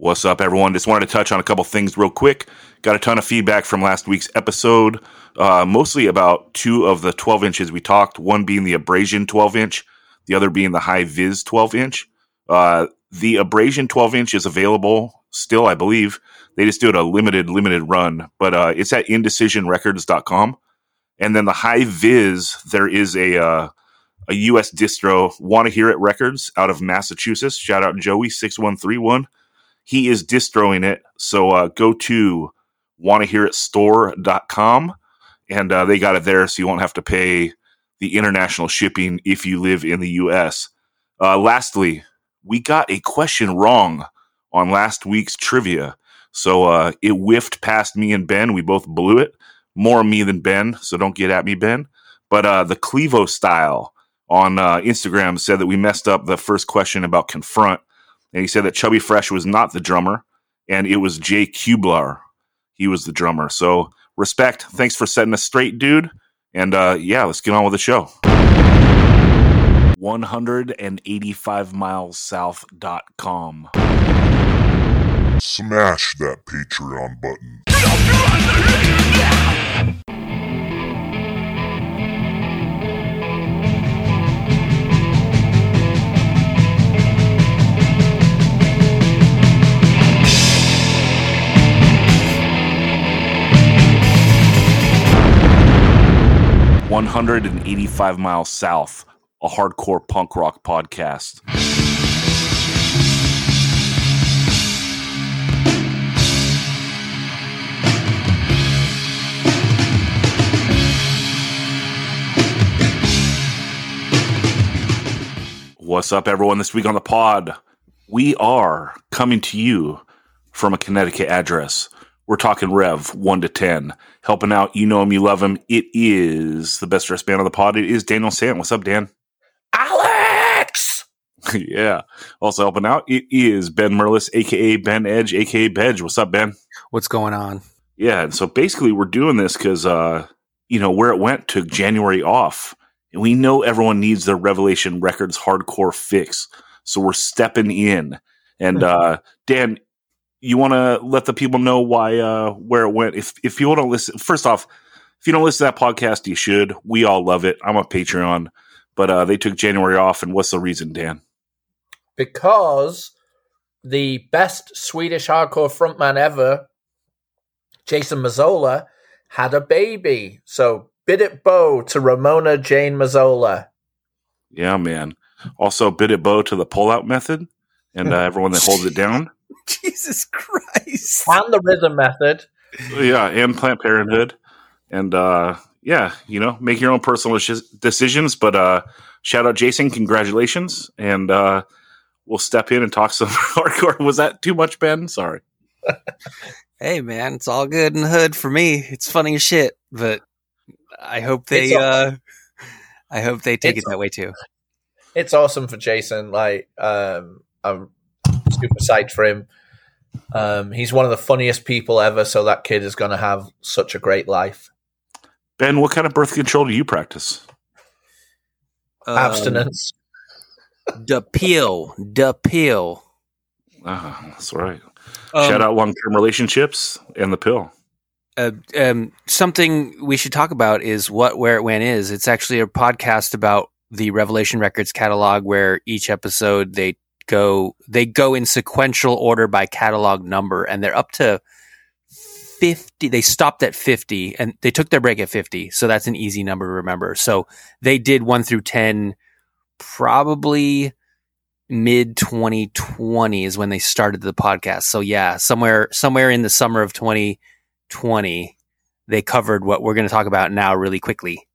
What's up, everyone? Just wanted to touch on a couple things real quick. Got a ton of feedback from last week's episode, mostly about two of the 12 inches we talked, one being the Abrasion 12-inch, the other being the High-Vis 12-inch. The Abrasion 12-inch is available still, I believe. They just do it a limited run, but it's at indecisionrecords.com. And then the High-Vis, there is a U.S. distro, Wanna Hear It Records, out of Massachusetts. Shout out Joey6131. He is distroing it, so go to wannahearitstore.com, and they got it there, so you won't have to pay the international shipping if you live in the U.S. Lastly, we got a question wrong on last week's trivia, so it whiffed past me and Ben. We both blew it. More me than Ben, so don't get at me, Ben. But the Clevo Style on Instagram said that we messed up the first question about Confront. And he said that Chubby Fresh was not the drummer, and it was Jay Kublar. He was the drummer. So, respect. Thanks for setting us straight, dude. And, let's get on with the show. 185milessouth.com. Smash that Patreon button. 185 Miles South, a hardcore punk rock podcast. What's up, everyone? This week on the pod, we are coming to you from a Connecticut address. We're talking Rev 1 to 10. Helping out, you know him, you love him. It is the best dressed band on the pod. It is Daniel Sant. What's up, Dan? Alex! Yeah. Also helping out, it is Ben Merlis, a.k.a. Ben Edge, a.k.a. Bedge. What's up, Ben? What's going on? Yeah, and so basically we're doing this because, Where It Went took January off. And we know everyone needs their Revelation Records hardcore fix. So we're stepping in. And, Dan, you want to let the people know why, where it went? If people don't listen, first off, if you don't listen to that podcast, you should. We all love it. I'm a Patreon, but they took January off. And what's the reason, Dan? Because the best Swedish hardcore frontman ever, Jason Mazzola, had a baby. So bid it bow to Ramona Jane Mazzola. Yeah, man. Also bid it bow to the pullout method and everyone that holds it down. Jesus Christ. And the rhythm method. Yeah, and Planned Parenthood. And, make your own personal decisions. But shout out Jason. Congratulations. And we'll step in and talk some hardcore. Was that too much, Ben? Sorry. Hey, man, it's all good in the hood for me. It's funny as shit, but I hope they take it that way, too. It's awesome for Jason. I'm super psyched for him. He's one of the funniest people ever, so that kid is going to have such a great life. Ben, what kind of birth control do you practice? Abstinence. The pill. That's right. Shout out long-term relationships and the pill. Something we should talk about is Where It Went is. It's actually a podcast about the Revelation Records catalog where each episode they go in sequential order by catalog number, and they're up to 50. They stopped at 50 and they took their break at 50. So that's an easy number to remember. So they did 1 through 10, probably mid 2020 is when they started the podcast. So yeah, somewhere in the summer of 2020, they covered what we're going to talk about now really quickly.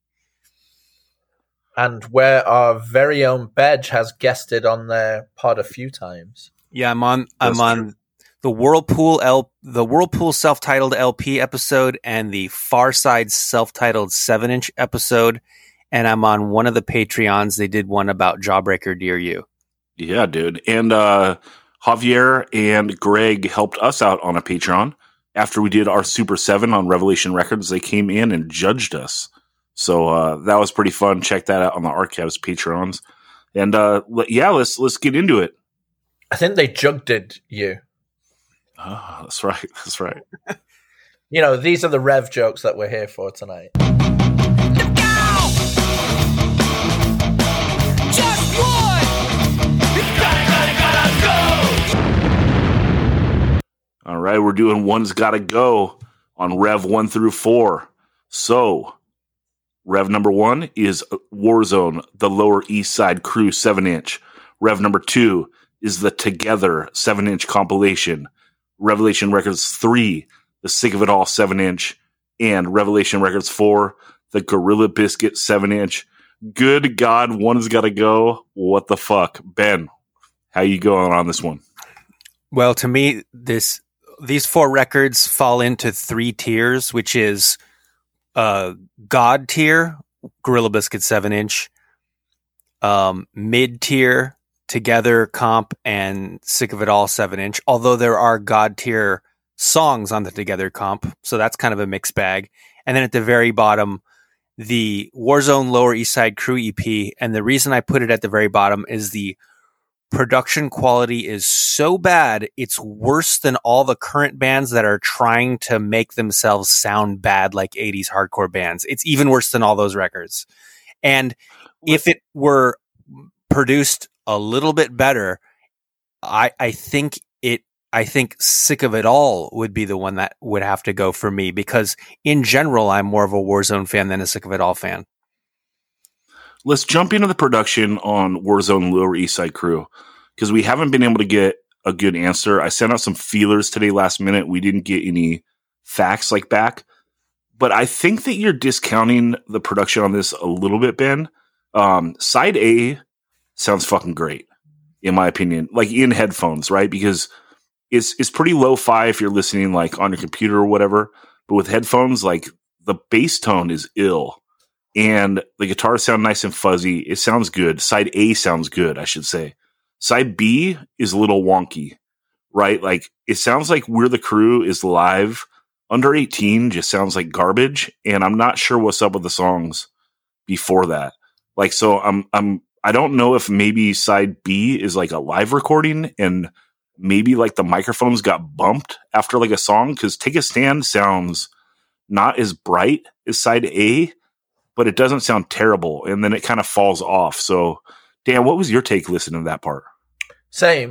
And where our very own Bedge has guested on their pod a few times. Yeah, I'm on the Whirlpool self-titled LP episode and the Far Side self-titled 7-inch episode, and I'm on one of the Patreons. They did one about Jawbreaker Dear You. Yeah, dude. And Javier and Greg helped us out on a Patreon. After we did our Super 7 on Revelation Records, they came in and judged us. So that was pretty fun. Check that out on the Archives Patreons. And let's get into it. I think they jugged you. Oh, that's right. That's right. You know, these are the Rev jokes that we're here for tonight. Just one! Gotta go! All right, we're doing One's Gotta Go on Rev 1 through 4. So, Rev number 1 is Warzone, the Lower East Side Crew 7-inch. Rev number 2 is the Together 7-inch compilation. Revelation Records 3, the Sick of It All 7-inch. And Revelation Records 4, the Gorilla Biscuit 7-inch. Good God, One's Gotta Go. What the fuck? Ben, how you going on this one? Well, to me, these 4 records fall into 3 tiers, which is God tier, Gorilla Biscuit 7-inch, mid tier, Together comp, and Sick of It All 7-inch. Although there are God tier songs on the Together comp, so that's kind of a mixed bag. And then at the very bottom, the Warzone Lower East Side Crew EP. And the reason I put it at the very bottom is the production quality is so bad, it's worse than all the current bands that are trying to make themselves sound bad like 80s hardcore bands. It's even worse than all those records. And if it were produced a little bit better, I think Sick of It All would be the one that would have to go for me, because in general, I'm more of a Warzone fan than a Sick of It All fan. Let's jump into the production on Warzone Lower East Side Crew, because we haven't been able to get a good answer. I sent out some feelers today last minute. We didn't get any facts like back, but I think that you're discounting the production on this a little bit, Ben. Side A sounds fucking great, in my opinion, like in headphones, right? Because it's pretty lo-fi if you're listening like on your computer or whatever, but with headphones, like the bass tone is ill. And the guitars sound nice and fuzzy. It sounds good. Side A sounds good, I should say. Side B is a little wonky, right? Like, it sounds like We're the Crew is live. Under 18 just sounds like garbage. And I'm not sure what's up with the songs before that. Like, so I don't know if maybe side B is like a live recording and maybe like the microphones got bumped after like a song. Cause Take a Stand sounds not as bright as side A, but it doesn't sound terrible, and then it kind of falls off. So, Dan, what was your take listening to that part? Same.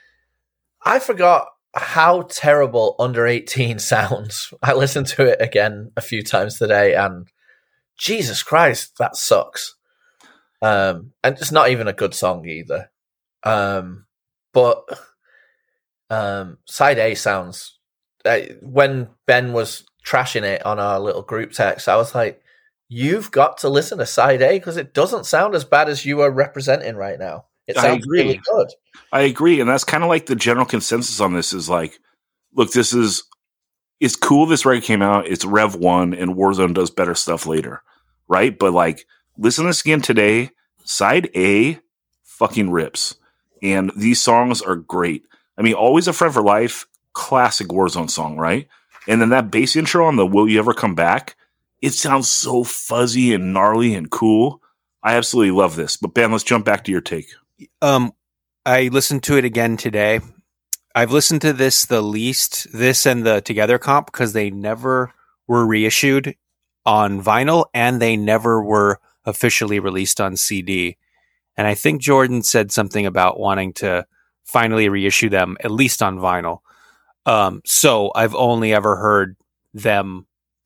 I forgot how terrible Under 18 sounds. I listened to it again a few times today, and Jesus Christ, that sucks. And it's not even a good song either. But side A sounds... when Ben was trashing it on our little group text, I was like, you've got to listen to side A because it doesn't sound as bad as you are representing right now. It sounds really good. I agree. And that's kind of like the general consensus on this is like, look, it's cool this record came out. It's Rev 1 and Warzone does better stuff later. Right. But like, listen to this again today. Side A fucking rips. And these songs are great. I mean, Always a Friend for Life, classic Warzone song, right? And then that bass intro on the Will You Ever Come Back, it sounds so fuzzy and gnarly and cool. I absolutely love this. But Ben, let's jump back to your take. I listened to it again today. I've listened to this the least, this and the Together comp, because they never were reissued on vinyl and they never were officially released on CD. And I think Jordan said something about wanting to finally reissue them, at least on vinyl. So I've only ever heard them,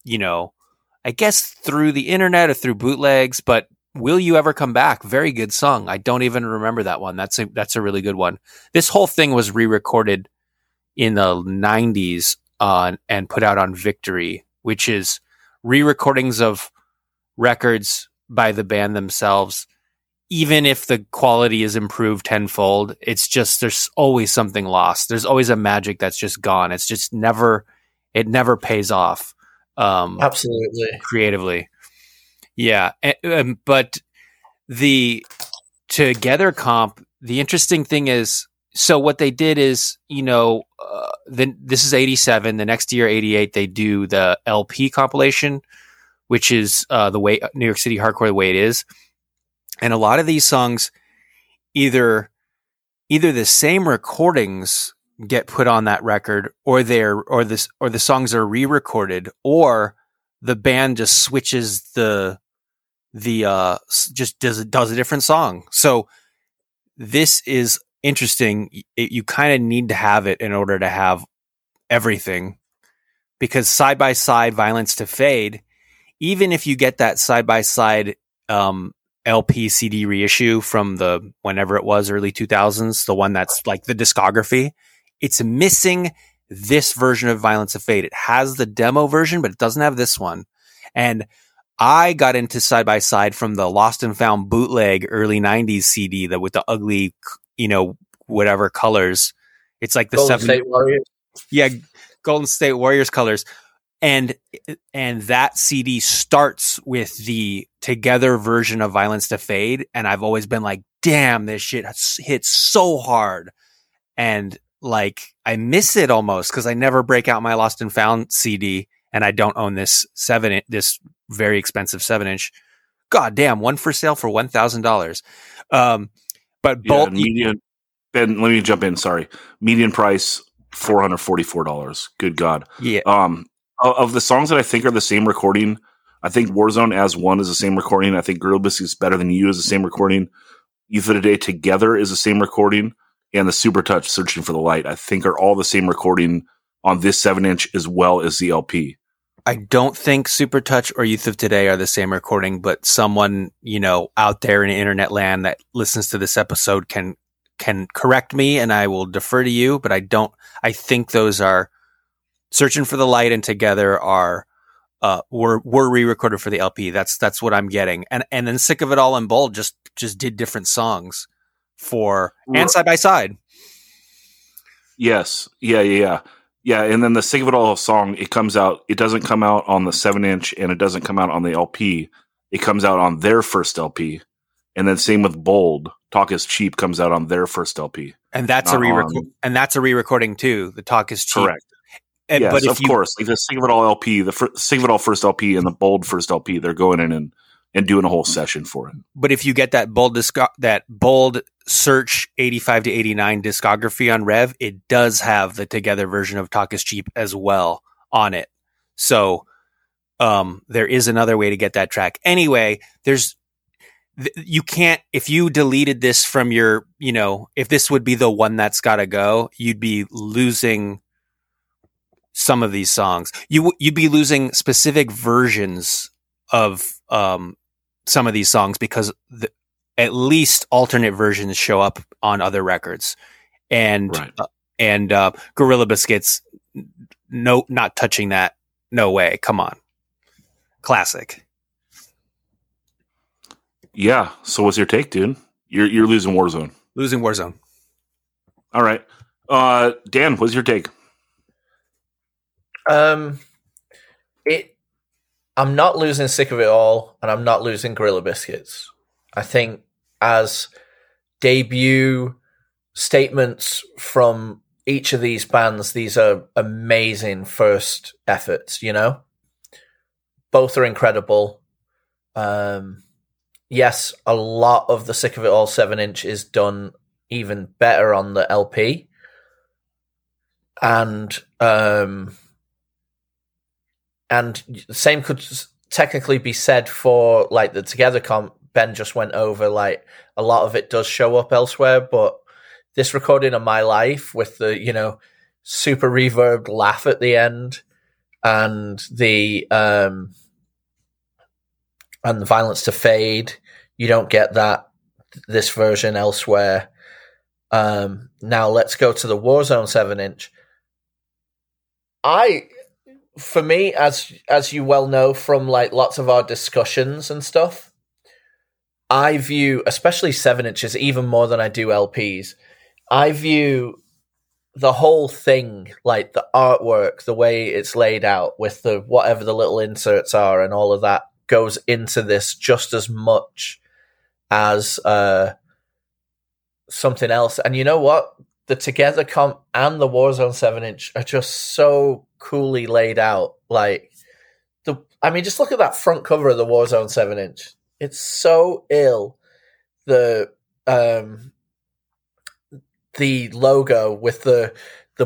I guess through the internet or through bootlegs, but Will You Ever Come Back? Very good song. I don't even remember that one. That's a really good one. This whole thing was re-recorded in the 90s and put out on Victory, which is re-recordings of records by the band themselves. Even if the quality is improved tenfold, it's just, there's always something lost. There's always a magic that's just gone. It's just it never pays off. Absolutely. Creatively. Yeah. But the Together comp, the interesting thing is, so what they did is, then this is 87. The next year, 88, they do the LP compilation, which is the way New York City Hardcore the way it is. And a lot of these songs, either the same recordings get put on that record, or the songs are re-recorded, or the band just switches just does a different song. So this is interesting. You kind of need to have it in order to have everything, because Side by Side, Violence to Fade, even if you get that side by side LP CD reissue from the whenever it was, early 2000s, the one that's like the discography, it's missing this version of Violence to Fade. It has the demo version, but it doesn't have this one. And I got into Side by Side from the Lost and Found bootleg early 90s CD that with the ugly, whatever colors. It's like the Golden State Warriors. Yeah, Golden State Warriors colors. And that CD starts with the Together version of Violence to Fade. And I've always been like, damn, this shit hits so hard. And like, I miss it almost because I never break out my Lost and Found CD, and I don't own this this very expensive 7-inch. God damn, one for sale for $1,000. But both median. Ben, let me jump in. Sorry, median price $444. Good God. Yeah. Of the songs that I think are the same recording, I think Warzone as One is the same recording. I think Gorilla Biscuits Better Than You is the same recording. Youth of the Day Together is the same recording. And the Super Touch Searching for the Light, I think, are all the same recording on this 7-inch as well as the LP. I don't think Super Touch or Youth of Today are the same recording, but someone, out there in internet land that listens to this episode can correct me, and I will defer to you. But I think those are Searching for the Light and Together are were re-recorded for the LP. That's what I'm getting. And then Sick of It All and Bold just did different songs and Side by Side. Yes. Yeah. And then the Sick of It All song, it doesn't come out on the 7-inch, and it doesn't come out on the LP. It comes out on their first LP. And then same with Bold. Talk Is Cheap comes out on their first LP. And that's a re-recording too. The Talk Is Cheap. Correct. Yes, of course. Like the Sick of It All LP, the Sick of It All first LP and the Bold first LP, they're going in and doing a whole session for it. But if you get that Bold Search 85 to 89 discography on Rev, it does have the Together version of Talk Is Cheap as well on it. So there is another way to get that track. Anyway, you can't, if you deleted this from your, if this would be the one that's got to go, you'd be losing some of these songs. You'd be losing specific versions of some of these songs because at least alternate versions show up on other records, and Gorilla Biscuits, no, not touching that. No way. Come on. Classic. Yeah. So what's your take, dude? You're losing Warzone. Losing Warzone. All right. Dan, what's your take? I'm not losing Sick of It All, and I'm not losing Gorilla Biscuits. I think as debut statements from each of these bands, these are amazing first efforts, Both are incredible. Yes, a lot of the Sick of It All 7-inch is done even better on the LP. And the same could technically be said for like the Together comp Ben just went over. Like a lot of it does show up elsewhere, but this recording of My Life with the super reverbed laugh at the end and the Violence to Fade, you don't get this version elsewhere. Now let's go to the Warzone 7-inch. For me, as you well know from like lots of our discussions and stuff, I view especially 7-inches even more than I do LPs. I view the whole thing, like the artwork, the way it's laid out with the whatever the little inserts are and all of that goes into this just as much as something else. And you know what? The Together comp and the Warzone 7-inch are just so coolly laid out. Like just look at that front cover of the Warzone 7-inch. It's so ill. The logo with the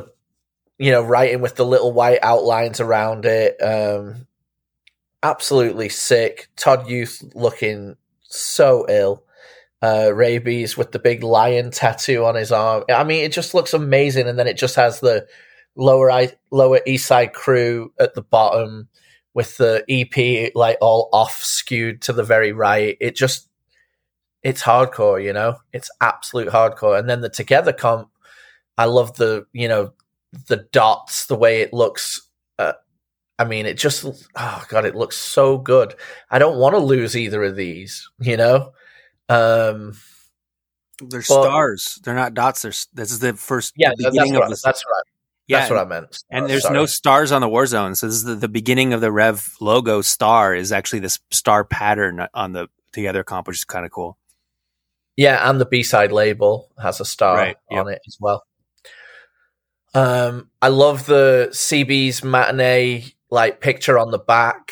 writing with the little white outlines around it. Absolutely sick. Todd Youth looking so ill. Rabies with the big lion tattoo on his arm. I mean, it just looks amazing. And then it just has the Lower East Side Crew at the bottom with the EP like all off skewed to the very right. It's hardcore, it's absolute hardcore. And then the Together comp, I love the dots, the way it looks. I mean, it looks so good. I don't want to lose either of these, They're stars. They're not dots. This is the first. Yeah, beginning of the. That's right. Yeah, that's what I meant. And there's no stars on the Warzone. So this is the beginning of the Rev logo. Star is actually this star pattern on the Together comp, which is kind of cool. Yeah, and the B-side label has a star on it as well. I love the CB's matinee like picture on the back,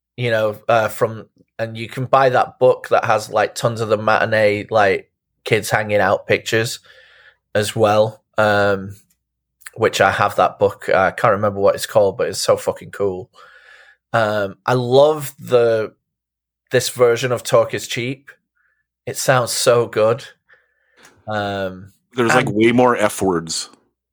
and you can buy that book that has like tons of the matinee like kids hanging out pictures as well. Which I have that book. I can't remember what it's called, but it's so fucking cool. I love this version of Talk is Cheap. It sounds so good. There's like way more F words.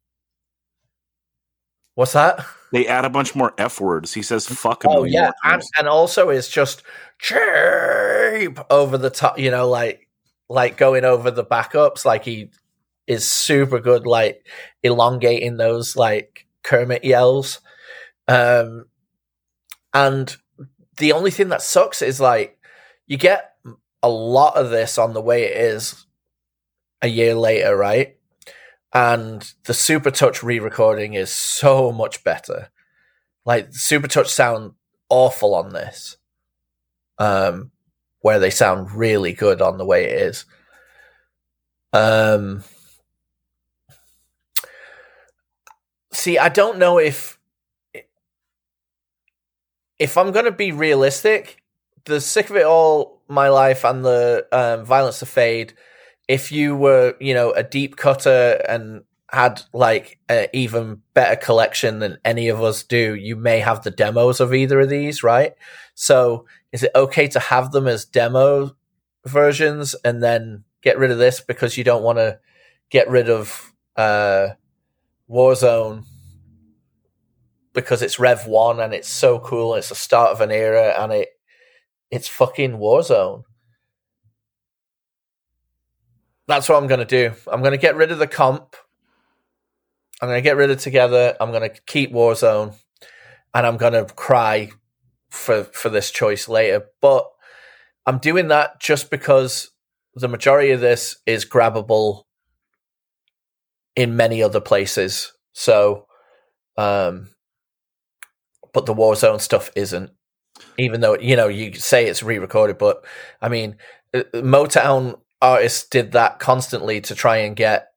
What's that? They add a bunch more F words. He says fuck. Oh yeah, and also it's just cheap over the top. Like going over the backups. Like he is super good, like elongating those like Kermit yells. And the only thing that sucks is like you get a lot of this on the way it is a year later, right? And the Super Touch re-recording is so much better. Like Super Touch sound awful on this, where they sound really good on the way it is. See, I don't know if I'm going to be realistic. The Sick of It All, My Life, and the Violence to Fade, if you were, a deep cutter and had like an even better collection than any of us do, you may have the demos of either of these, right? So is it okay to have them as demo versions and then get rid of this because you don't want to get rid of Warzone because it's Rev 1 and it's so cool, it's the start of an era and it's fucking Warzone. That's what I'm going to do. I'm going to get rid of the comp. I'm going to get rid of Together. I'm going to keep Warzone and I'm going to cry for this choice later. But I'm doing that just because the majority of this is grabbable in many other places. So, but the Warzone stuff isn't, even though, you say it's re-recorded, but I mean, Motown artists did that constantly to try and get,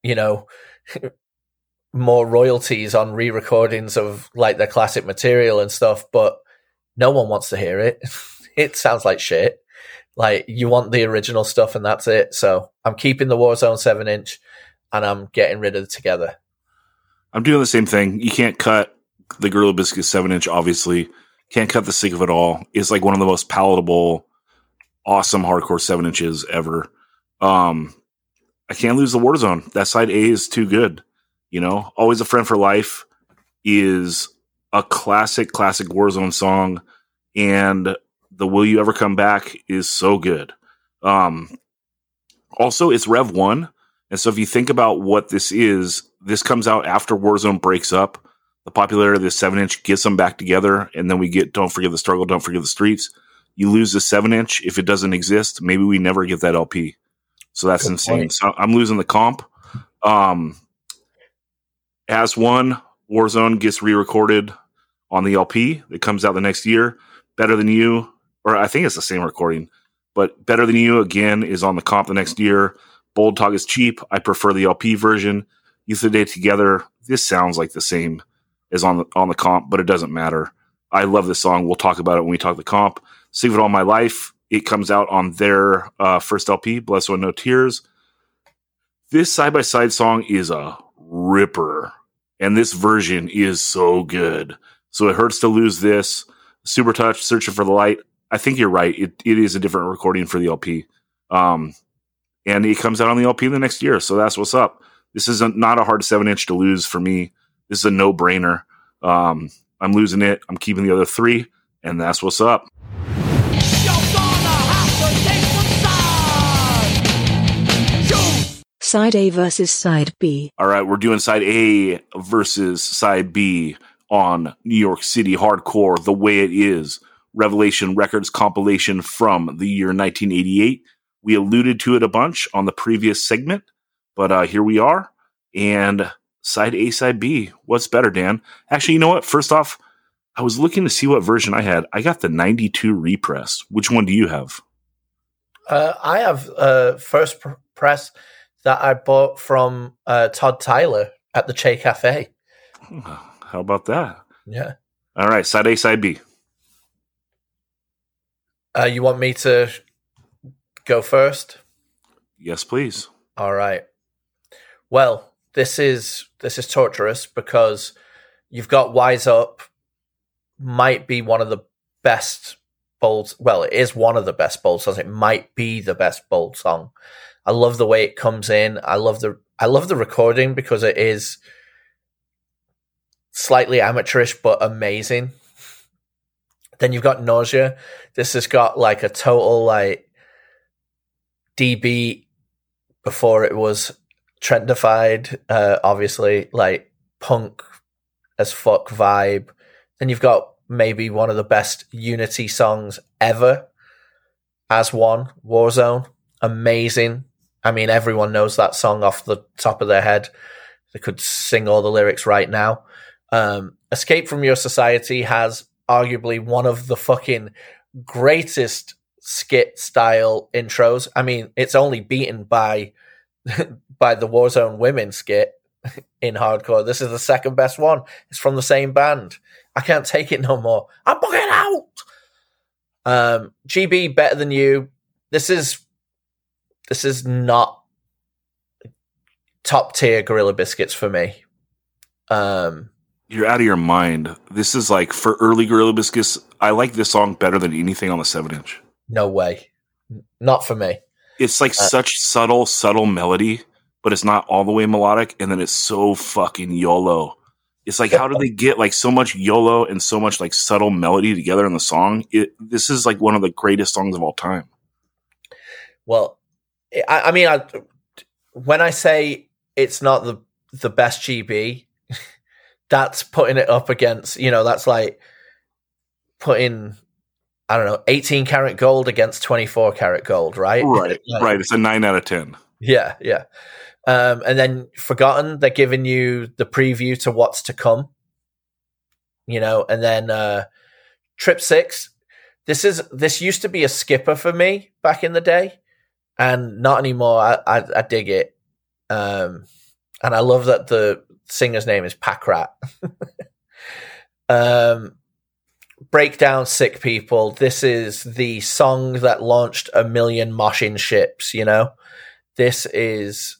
more royalties on re-recordings of like their classic material and stuff, but no one wants to hear it. It sounds like shit. Like you want the original stuff and that's it. So I'm keeping the Warzone 7-inch and I'm getting rid of it Together. I'm doing the same thing. You can't cut the Gorilla Biscuit 7-inch, obviously. Can't cut the Sick of It All. It's like one of the most palatable, awesome hardcore 7-inches ever. I can't lose the Warzone. That side A is too good. Always a Friend for Life is a classic Warzone song, and the Will You Ever Come Back is so good. Also, it's Rev 1, and so if you think about what this is, this comes out after Warzone breaks up. The popularity of the 7-inch gets them back together, and then we get Don't Forget the Struggle, Don't Forget the Streets. You lose the 7-inch. If it doesn't exist, maybe we never get that LP. So that's good insane. Point. So I'm losing the comp. As one, Warzone gets re-recorded on the LP. It comes out the next year. Better Than You, or I think it's the same recording, but Better Than You, again, is on the comp the next year. Bold Talk is Cheap. I prefer the LP version. Youth of the Day Together. This sounds like the same as on the comp, but it doesn't matter. I love this song. We'll talk about it when we talk the comp. Save It All My Life. It comes out on their first LP, Blessed One No Tears. This side-by-side song is a ripper. and this version is so good. So it hurts to lose this. Super Touch, Searching for the Light. I think you're right. It is a different recording for the LP. And it comes out on the LP the next year. So that's what's up. This is not a hard 7-inch to lose for me. This is a no-brainer. I'm losing it. I'm keeping the other 3, and that's what's up. Side A versus Side B. All right, we're doing Side A versus Side B on New York City Hardcore, The Way It Is, Revelation Records compilation from the year 1988. We alluded to it a bunch on the previous segment, but here we are. And Side A, Side B. What's better, Dan? Actually, you know what? First off, I was looking to see what version I had. I got the 92 repress. Which one do you have? I have first press that I bought from Todd Tyler at the Che Cafe. How about that? Yeah. All right, Side A, Side B. You want me to go first? Yes, please. All right. Well, this is torturous because you've got Wise Up, might be one of the best Bold. Well, it is one of the best Bold songs. It might be the best Bold song. I love the way it comes in. I love the recording because it is slightly amateurish but amazing. Then you've got Nausea. This has got like a total like DB before it was trendified, obviously like punk as fuck vibe. Then you've got maybe one of the best Unity songs ever, As One, Warzone. Amazing. I mean, everyone knows that song off the top of their head. They could sing all the lyrics right now. Escape from Your Society has arguably one of the fucking greatest skit style intros. I mean, it's only beaten by by the Warzone Women skit in hardcore. This is the second best one. It's from the same band. I can't take it no more. I'm bugging out. GB, Better Than You. This is not top tier Gorilla Biscuits for me. You're out of your mind. This is like for early Gorilla Biscuits. I like this song better than anything on the 7-inch. No way. Not for me. It's like such subtle melody, but it's not all the way melodic. And then it's so fucking YOLO. It's like, how do they get like so much YOLO and so much like subtle melody together in the song? This is like one of the greatest songs of all time. Well, I mean, when I say it's not the best GB, that's putting it up against, that's like putting, I don't know, 18 karat gold against 24 karat gold, right? Right, right. It's a 9 out of 10. Yeah, yeah. And then Forgotten, they're giving you the preview to what's to come, and then Trip 6. This used to be a skipper for me back in the day, and not anymore. I dig it. And I love that the singer's name is Packrat. Breakdown, Sick People. This is the song that launched a million moshing ships, This is,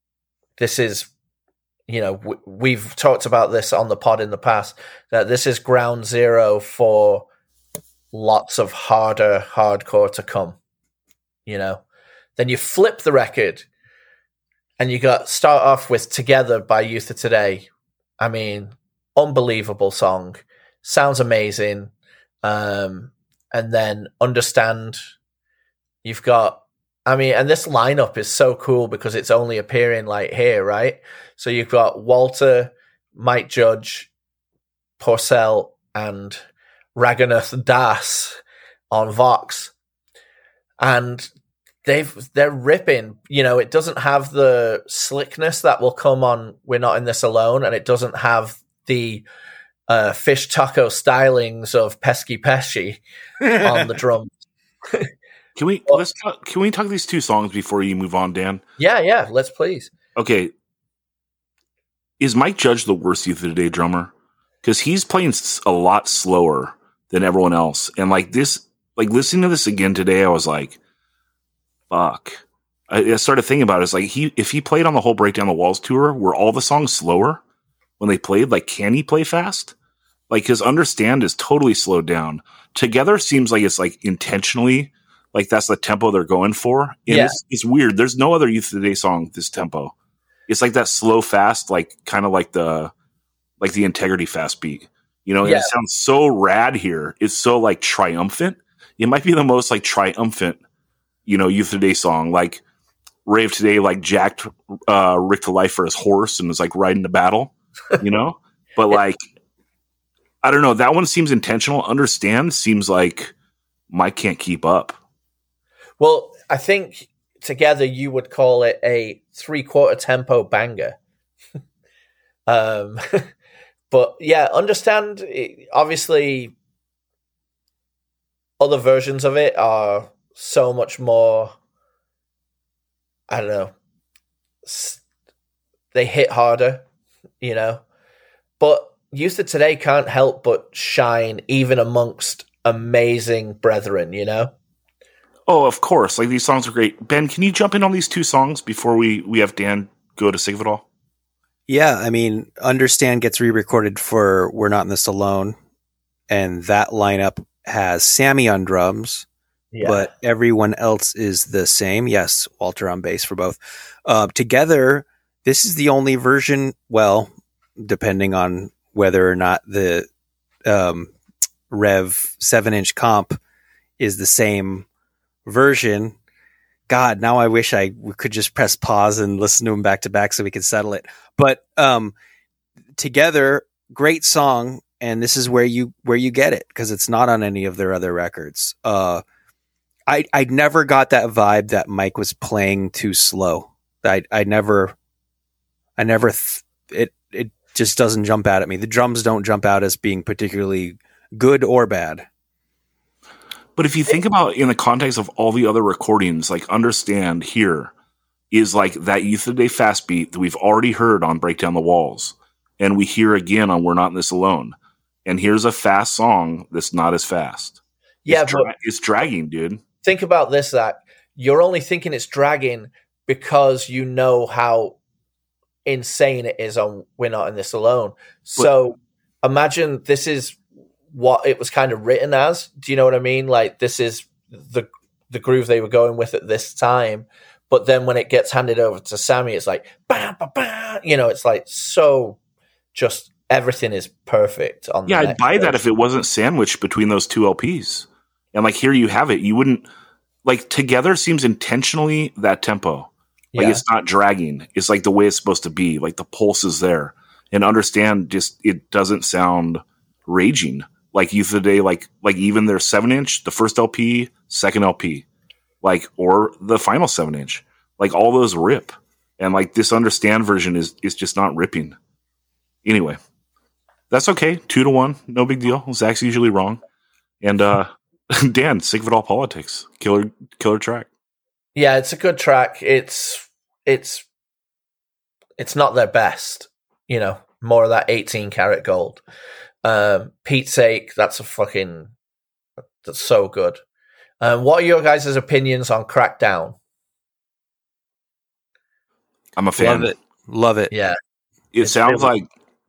we've talked about this on the pod in the past, that this is ground zero for lots of harder hardcore to come, Then you flip the record and you start off with Together by Youth of Today. I mean, unbelievable song. Sounds amazing. And then Understand. You've got, and this lineup is so cool because it's only appearing like here, right? So you've got Walter, Mike Judge, Porcel, and Raghunath Das on Vox. And they're ripping, it doesn't have the slickness that will come on We're Not in This Alone, and it doesn't have the fish taco stylings of Pesky Pesci on the drums. Can we talk these two songs before you move on, Dan? Yeah, let's please. Okay. Is Mike Judge the worst Youth of Today drummer? Because he's playing a lot slower than everyone else. And listening to this again today, I was like, fuck. I started thinking about it. It's like if he played on the whole Break Down the Walls tour, were all the songs slower? when they played. Like, can he play fast? Like, his Understand is totally slowed down. Together seems like it's like intentionally, like that's the tempo they're going for. And it's weird. There's no other Youth of the Day song this tempo. It's like that slow fast, like kind of like the Integrity fast beat. You know, and it sounds so rad here. It's so like triumphant. It might be the most like triumphant, you know, Youth of the Day song. Like Rave Today, like jacked Rick to life for his horse and was like riding the battle, you know? But like, I don't know. That one seems intentional. Understand seems like Mike can't keep up. Well, I think together you would call it a 3/4 tempo banger. But yeah, Understand. Obviously, other versions of it are so much more. I don't know. They hit harder, you know. But Youth of Today can't help but shine even amongst amazing brethren, you know? Oh, of course. Like, these songs are great. Ben, can you jump in on these two songs before we have Dan go to Sick of It All? Yeah, I mean, Understand gets re-recorded for We're Not in This Alone, and that lineup has Sammy on drums, but everyone else is the same. Yes, Walter on bass for both. Together, this is the only version, well, depending on whether or not the Rev 7-inch comp is the same version. God, now I wish we could just press pause and listen to them back to back so we could settle it. But together, great song, and this is where you get it because it's not on any of their other records. I never got that vibe that Mike was playing too slow. It just doesn't jump out at me. The drums don't jump out as being particularly good or bad. But if you think about in the context of all the other recordings, like Understand here is like that Youth of the Day fast beat that we've already heard on Break Down the Walls. And we hear again on We're Not in This Alone. And here's a fast song that's not as fast. Yeah, it's dragging, dude. Think about this, Zach. You're only thinking it's dragging because you know how insane it is on We're Not in This Alone. So imagine this is what it was kind of written as. Do you know what I mean? Like, this is the groove they were going with at this time. But then when it gets handed over to Sammy, it's like, bah, bah, bah. You know, it's like so just everything is perfect. On I'd buy that if it wasn't sandwiched between those two LPs. And like, here you have it. You wouldn't like Together seems intentionally that tempo. Like it's not dragging. It's like the way it's supposed to be. Like the pulse is there. And Understand just, it doesn't sound raging. Like Youth of the Day, like even their 7-inch, the first LP, second LP, like, or the final 7-inch, like all those rip. And like this Understand version is just not ripping. Anyway, that's okay. 2-1, no big deal. Zach's usually wrong. And Dan, Sick of It All Politics, killer track. Yeah, it's a good track. It's not their best, you know, more of that 18 karat gold. Pete's Sake, that's so good. What are your guys' opinions on Crackdown? I'm a fan. Love it. Yeah. It sounds like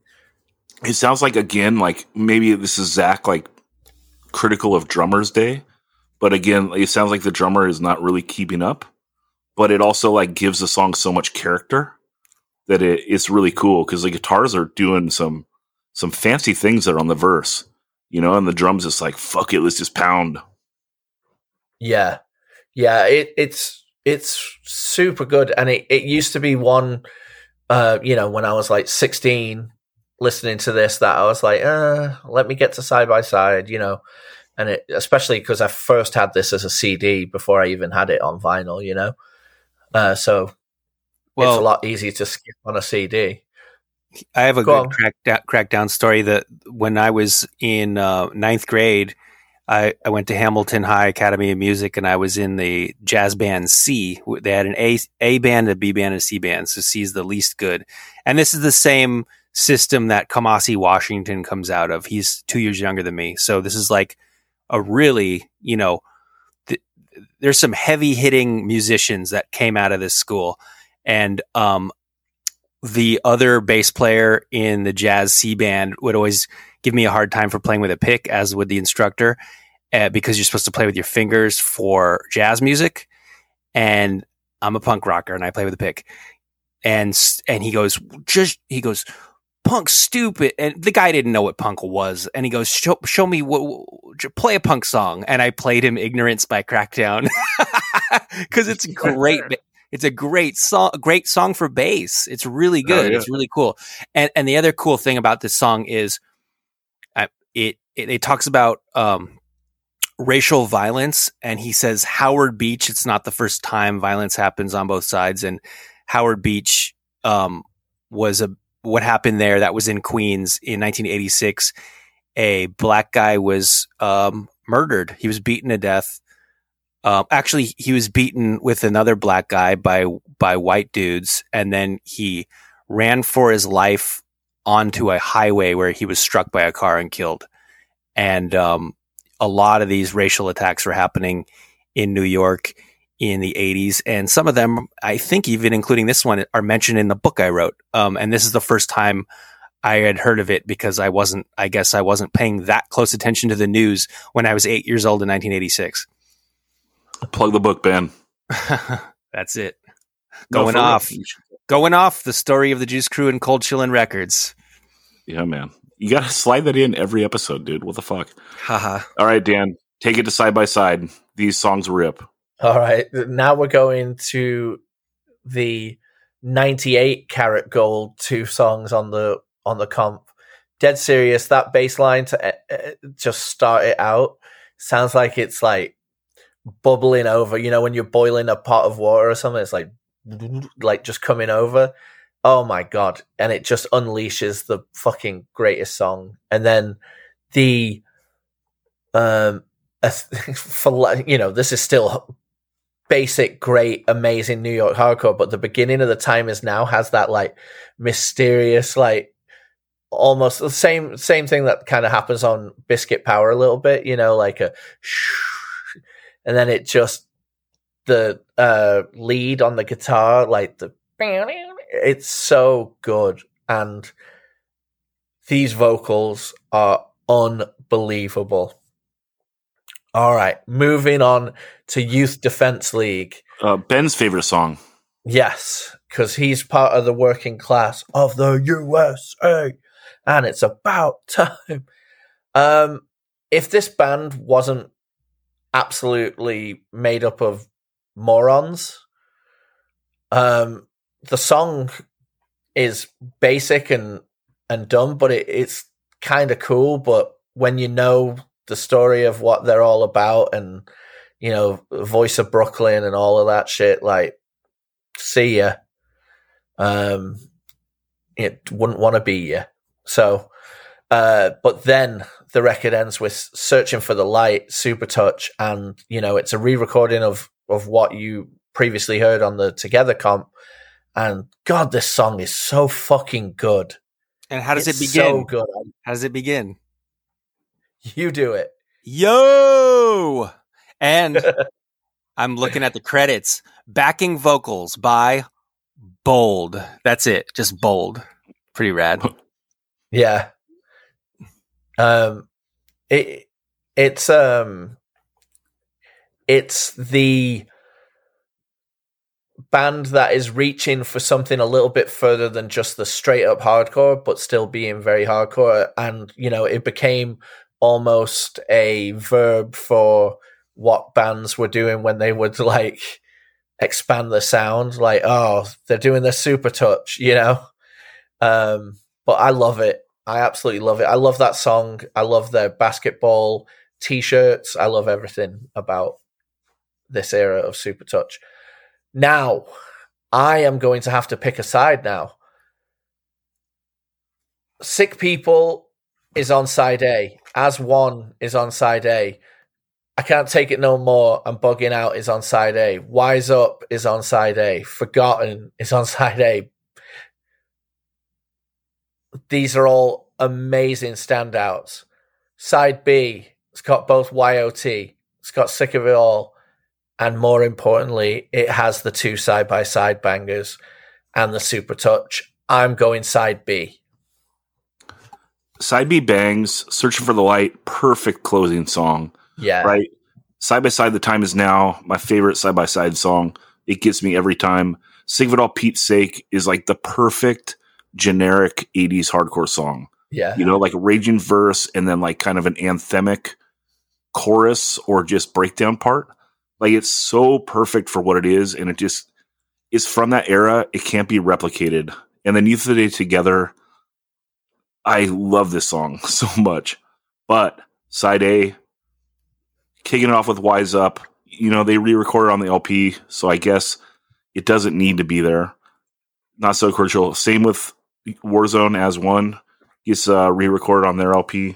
again, like maybe this is Zach like critical of Drummer's Day, but again, it sounds like the drummer is not really keeping up, but it also like gives the song so much character that it's really cool because the guitars are doing some fancy things that are on the verse, you know, and the drums is like, fuck it, let's just pound. Yeah. It's super good. And it used to be one, you know, when I was like 16 listening to this, that I was like, let me get to Side by Side, you know, and especially because I first had this as a CD before I even had it on vinyl, you know, so it's a lot easier to skip on a CD. I have a good Crackdown story that when I was in 9th grade, I went to Hamilton High Academy of Music and I was in the jazz band C. They had an A band, a B band, and a C band. So C is the least good. And this is the same system that Kamasi Washington comes out of. He's 2 years younger than me. So this is like a really, you know, there's some heavy hitting musicians that came out of this school. And the other bass player in the jazz C band would always give me a hard time for playing with a pick, as would the instructor, because you're supposed to play with your fingers for jazz music. And I'm a punk rocker and I play with a pick. And he goes, punk stupid. And the guy didn't know what punk was. And he goes, show me play a punk song. And I played him Ignorance by Crackdown because it's great. It's a great song for bass. It's really good. Oh, yeah. It's really cool. And the other cool thing about this song is it talks about racial violence, and he says Howard Beach. It's not the first time violence happens on both sides, and Howard Beach was what happened there. That was in Queens in 1986. A black guy was murdered. He was beaten to death. Actually, he was beaten with another black guy by white dudes, and then he ran for his life onto a highway where he was struck by a car and killed. And a lot of these racial attacks were happening in New York in the 80s, and some of them, I think even including this one, are mentioned in the book I wrote. And this is the first time I had heard of it because I guess I wasn't paying that close attention to the news when I was 8 years old in 1986. Plug the book, Ben. That's it. Going off the story of the Juice Crew and Cold Chillin' Records. Yeah, man. You got to slide that in every episode, dude. What the fuck? Haha. All right, Dan, take it to Side by Side. These songs rip. All right. Now we're going to the 98 Karat Gold 2 songs on the comp. Dead serious. That bass line to just start it out sounds like it's like bubbling over. You know, when you're boiling a pot of water or something, it's like just coming over. Oh my God. And it just unleashes the fucking greatest song. And then the, this is still basic, great, amazing New York hardcore, but the beginning of The Time Is Now has that like mysterious, like almost the same thing that kind of happens on Biscuit Power a little bit, you know, like a and then it just, the lead on the guitar, like it's so good. And these vocals are unbelievable. All right, moving on to Youth Defense League. Ben's favorite song. Yes, because he's part of the working class of the USA, and it's about time. If this band wasn't absolutely made up of morons, the song is basic and dumb, but it's kind of cool. But when you know the story of what they're all about, and you know, Voice of Brooklyn and all of that shit, like, see ya. It wouldn't want to be you. So, but then the record ends with Searching for the Light, Super Touch, and you know, it's a re-recording of what you previously heard on the Together comp. And God, this song is so fucking good. And how does it begin? So good. How does it begin? You do it. Yo! And I'm looking at the credits. Backing vocals by Bold. That's it. Just Bold. Pretty rad. Yeah. It's the band that is reaching for something a little bit further than just the straight up hardcore, but still being very hardcore. And, you know, it became almost a verb for what bands were doing when they would like expand the sound, like, oh, they're doing the Super Touch, you know? But I love it. I absolutely love it. I love that song. I love their basketball t-shirts. I love everything about this era of Super Touch. Now, I am going to have to pick a side now. Sick People is on side A. As One is on side A. I Can't Take It No More and Bugging Out is on side A. Wise Up is on side A. Forgotten is on side A. These are all amazing standouts. Side B, it's got both YOT. It's got Sick of It All. And more importantly, it has the two side-by-side bangers and the Super Touch. I'm going side B. Side B bangs. Searching for the Light, perfect closing song. Yeah. Right. Side by Side, The Time Is Now, my favorite side by side song. It gets me every time. Sing of It All, Pete's Sake is like the perfect generic 80s hardcore song. Yeah. You know, like a raging verse and then like kind of an anthemic chorus or just breakdown part. Like it's so perfect for what it is. And it just is from that era. It can't be replicated. And then Youth of the Day Together. I love this song so much. But side A, kicking it off with Wise Up. You know, they re-recorded on the LP, so I guess it doesn't need to be there. Not so crucial. Same with Warzone as One. Gets re-recorded on their LP.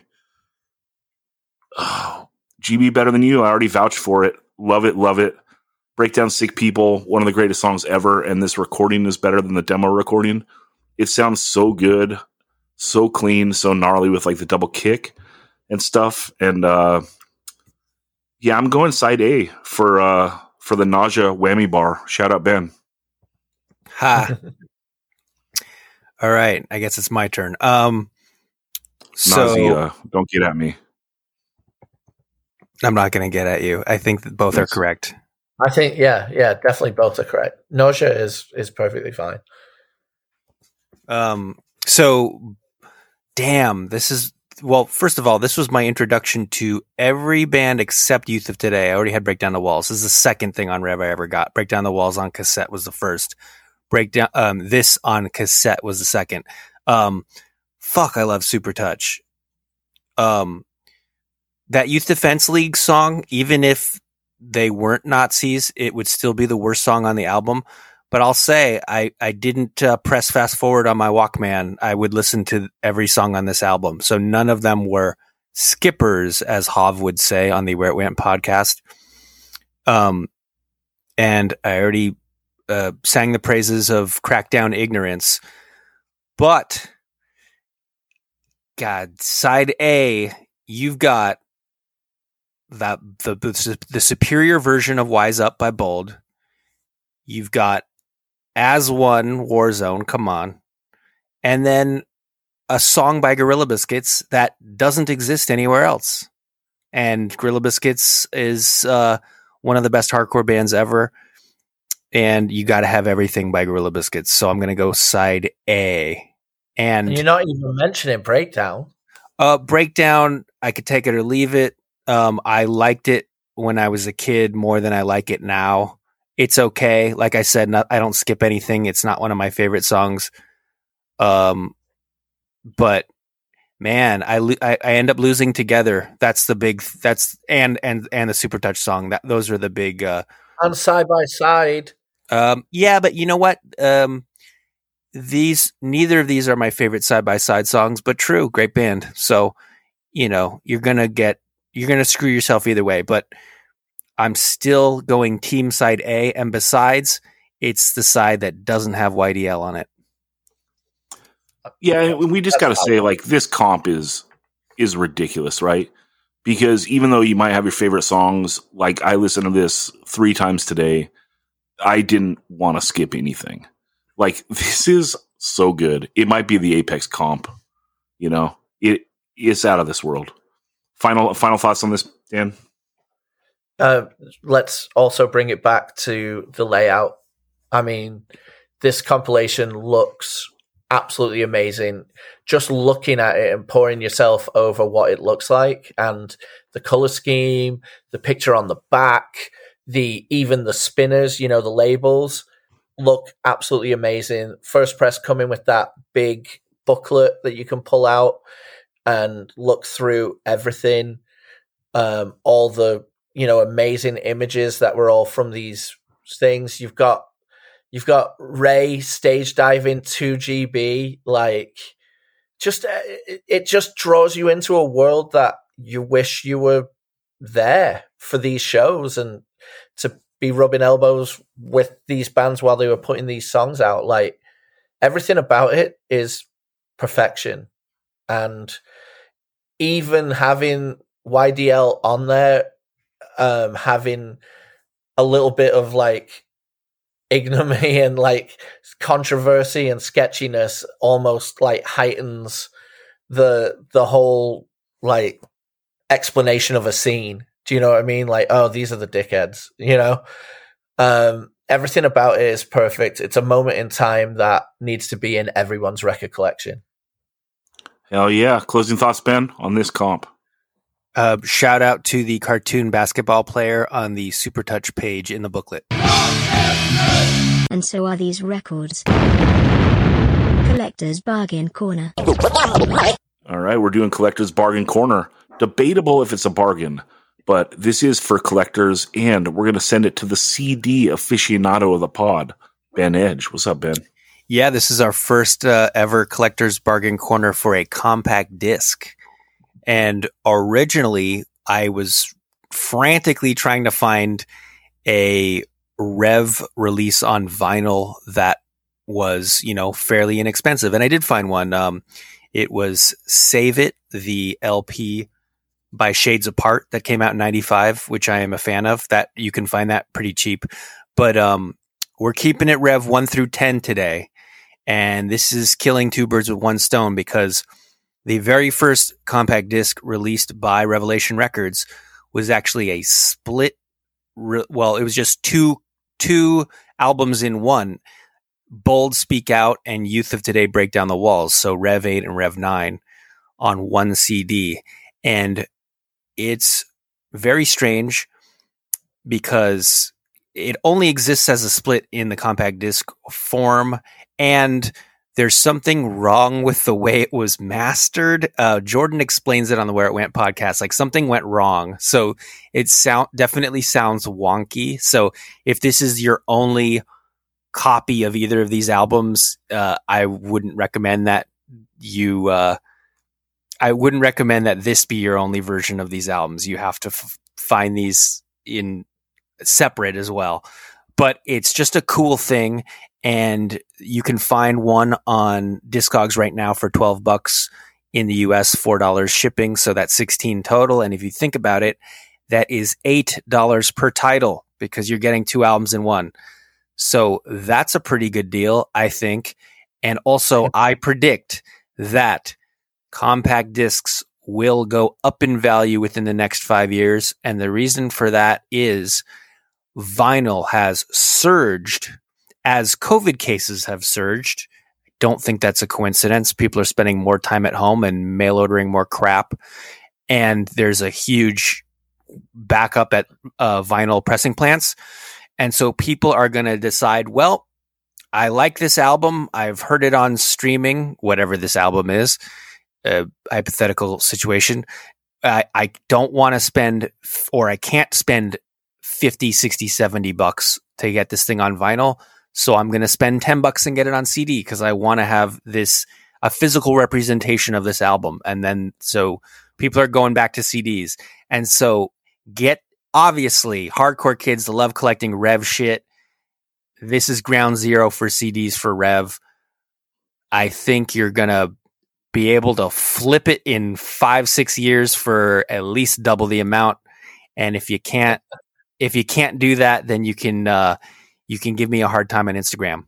Oh, GB Better Than You. I already vouched for it. Love it, love it. Breakdown Sick People, one of the greatest songs ever, and this recording is better than the demo recording. It sounds so good, so clean, so gnarly with like the double kick and stuff. And yeah, I'm going side A for the Nausea whammy bar. Shout out Ben. Ha. All right, I guess it's my turn. Nausea, don't get at me. I'm not going to get at you. I think that both are correct. I think, yeah, definitely both are correct. Nausea is perfectly fine. So, damn, first of all, this was my introduction to every band except Youth of Today. I already had Break Down the Walls. This is the second thing on Rev I ever got. Break Down the Walls on cassette was the first. This on cassette was the second. Fuck, I love Super Touch. That Youth Defense League song, even if they weren't Nazis, it would still be the worst song on the album. But I'll say I didn't press fast forward on my Walkman. I would listen to every song on this album. So none of them were skippers, as Hav would say on the Where It Went podcast. And I already sang the praises of Crackdown Ignorance. But, God, side A, you've got the superior version of Wise Up by Bold. You've got As One, Warzone, come on. And then a song by Gorilla Biscuits that doesn't exist anywhere else. And Gorilla Biscuits is one of the best hardcore bands ever. And you got to have everything by Gorilla Biscuits. So I'm going to go side A. And you're not even mentioning Breakdown. Breakdown, I could take it or leave it. I liked it when I was a kid more than I like it now. It's okay. Like I said, I don't skip anything. It's not one of my favorite songs. But man, I end up losing Together. That's the big. That's and the Super Touch song. Those are the big. And Side by Side. Yeah, but you know what? Neither of these are my favorite side by side songs. But true, great band. So you know you're gonna screw yourself either way. But I'm still going team side A, and besides, it's the side that doesn't have YDL on it. Yeah, we just got to say, like, this comp is ridiculous, right? Because even though you might have your favorite songs, like I listened to this 3 times today, I didn't want to skip anything. Like, this is so good. It might be the Apex comp. You know, it's out of this world. Final thoughts on this, Dan? Let's also bring it back to the layout. I mean, this compilation looks absolutely amazing. Just looking at it and pouring yourself over what it looks like, and the color scheme, the picture on the back, even the spinners, you know, the labels look absolutely amazing. First Press coming with that big booklet that you can pull out and look through everything. All the, you know, amazing images that were all from these things. You've got Ray stage diving 2GB, like it just draws you into a world that you wish you were there for these shows and to be rubbing elbows with these bands while they were putting these songs out. Like, everything about it is perfection. And even having YDL on there, having a little bit of like ignominy and like controversy and sketchiness almost like heightens the whole like explanation of a scene. Do you know what I mean? Like, oh, these are the dickheads, you know? Everything about it is perfect. It's a moment in time that needs to be in everyone's record collection. Hell yeah. Closing thoughts, Ben, on this comp. Shout out to the cartoon basketball player on the Super Touch page in the booklet. And so are these records. Collector's Bargain Corner. All right, we're doing Collector's Bargain Corner. Debatable if it's a bargain, but this is for collectors, and we're going to send it to the CD aficionado of the pod, Ben Edge. What's up, Ben? Yeah, this is our first ever Collector's Bargain Corner for a compact disc. And originally, I was frantically trying to find a Rev release on vinyl that was, you know, fairly inexpensive. And I did find one. It was Save It, the LP by Shades Apart that came out in 95, which I am a fan of. That you can find that pretty cheap. But we're keeping it Rev 1 through 10 today. And this is killing two birds with one stone, because the very first compact disc released by Revelation Records was actually a split. Well, it was just two albums in one. Bold Speak Out and Youth of Today Break Down the Walls. So Rev 8 and Rev 9 on one CD. And it's very strange because it only exists as a split in the compact disc form. And there's something wrong with the way it was mastered. Jordan explains it on the Where It Went podcast. Like, something went wrong. So it definitely sounds wonky. So if this is your only copy of either of these albums, I wouldn't recommend that this be your only version of these albums. You have to find these in separate as well. But it's just a cool thing, and you can find one on Discogs right now for $12 in the US, $4 shipping, so that's $16 total. And if you think about it, that is $8 per title, because you're getting two albums in one. So that's a pretty good deal, I think. And also, I predict that compact discs will go up in value within the next 5 years. And the reason for that is vinyl has surged as COVID cases have surged. I don't think that's a coincidence. People are spending more time at home and mail ordering more crap. And there's a huge backup at vinyl pressing plants. And so people are going to decide, well, I like this album. I've heard it on streaming, whatever this album is, hypothetical situation. I don't want to spend, or I can't spend $50, $60, $70 to get this thing on vinyl. So I'm going to spend $10 and get it on CD because I want to have a physical representation of this album. And then, so people are going back to CDs. And so obviously, hardcore kids that love collecting Rev shit, this is ground zero for CDs for Rev. I think you're going to be able to flip it in 5-6 years for at least double the amount. And if you can't do that, then you can give me a hard time on Instagram.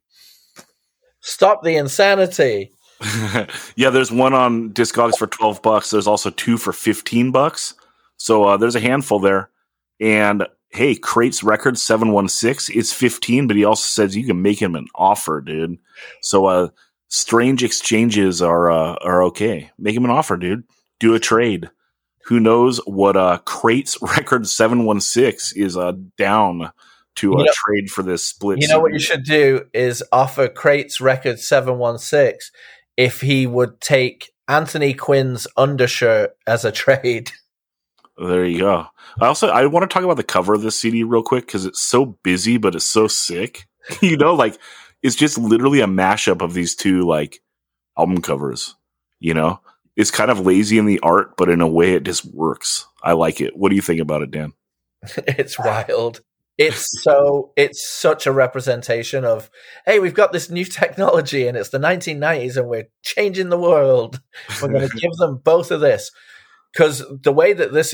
Stop the insanity. Yeah, there's one on Discogs for $12. There's also two for $15. So there's a handful there. And hey, Crates Records 716, it's $15, but he also says you can make him an offer, dude. So strange exchanges are okay. Make him an offer, dude. Do a trade. Who knows what Crates Records 716 is down to trade for this split. You know what you should do is offer Crates Records 716 if he would take Anthony Quinn's undershirt as a trade. There you go. I want to talk about the cover of this CD real quick because it's so busy, but it's so sick. Like it's just literally a mashup of these two like album covers. It's kind of lazy in the art, but in a way it just works. I like it. What do you think about it, Dan? It's wild. It's such a representation of, hey, we've got this new technology and it's the 1990s and we're changing the world. We're going to give them both of this. Because the way that this is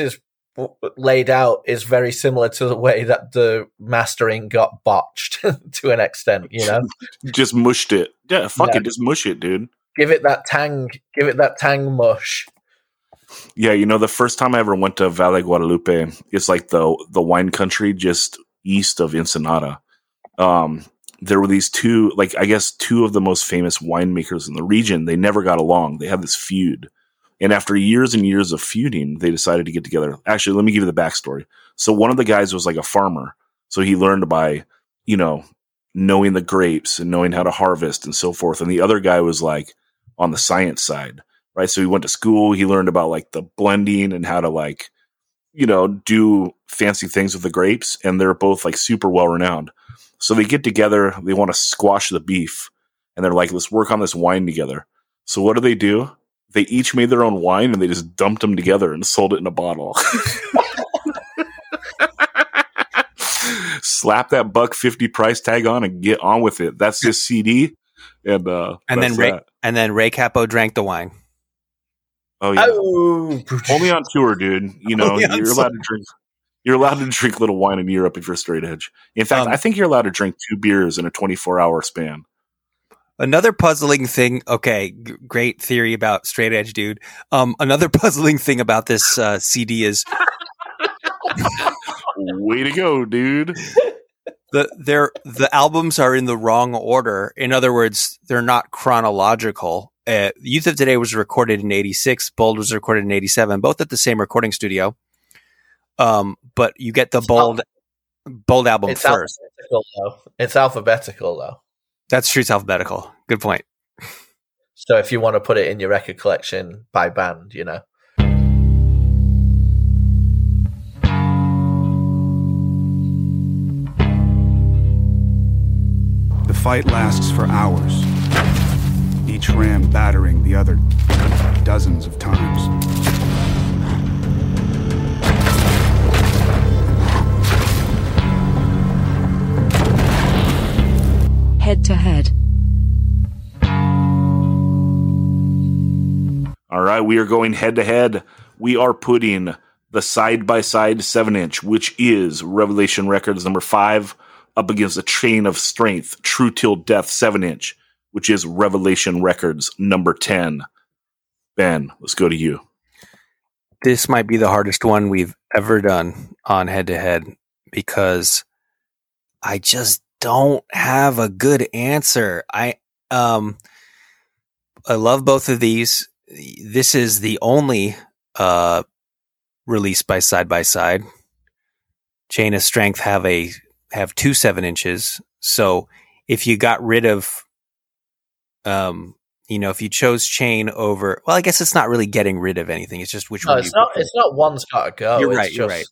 laid out is very similar to the way that the mastering got botched to an extent, you know? Just mushed it. Yeah, fuck it. Just mush it, dude. Give it that tang mush. Yeah, you know, the first time I ever went to Valle Guadalupe, it's like the wine country just east of Ensenada. There were these two, like, I guess two of the most famous winemakers in the region. They never got along. They had this feud. And after years and years of feuding, they decided to get together. Actually, let me give you the backstory. So one of the guys was like a farmer. So he learned by, you know, knowing the grapes and knowing how to harvest and so forth. And the other guy was like on the science side, right? So he went to school. He learned about like the blending and how to like, you know, do fancy things with the grapes. And they're both like super well renowned. So they get together. They want to squash the beef. And they're like, let's work on this wine together. So what do? They each made their own wine and they just dumped them together and sold it in a bottle. Slap that $1.50 price tag on and get on with it. That's this CD. And then Ray Capo drank the wine. Oh yeah. Oh. Only on tour, dude. You know, you're allowed to drink. You're allowed to drink little wine in Europe if you're straight edge. In fact, I think you're allowed to drink 2 beers in a 24-hour span. Another puzzling thing. Okay, great theory about straight edge, dude. Another puzzling thing about this CD is way to go, dude. The albums are in the wrong order. In other words, they're not chronological. Youth of Today was recorded in 86. Bold was recorded in 87, both at the same recording studio. But you get the Bold album first. It's alphabetical, though. That's true. It's alphabetical. Good point. So if you want to put it in your record collection by band, you know. The fight lasts for hours, each ram battering the other dozens of times. Head to head. All right, we are going head to head. We are putting the side-by-side 7-inch, which is Revelation Records number 5, up against the Chain of Strength, True Till Death 7-inch, which is Revelation Records number 10. Ben, let's go to you. This might be the hardest one we've ever done on head to head because I just don't have a good answer. I love both of these. This is the only release by Side. Chain of Strength have 2 7-inches. So if you got rid of, if you chose Chain over, well, I guess it's not really getting rid of anything. It's just which one. It's not one's got to go. You're right. You're right.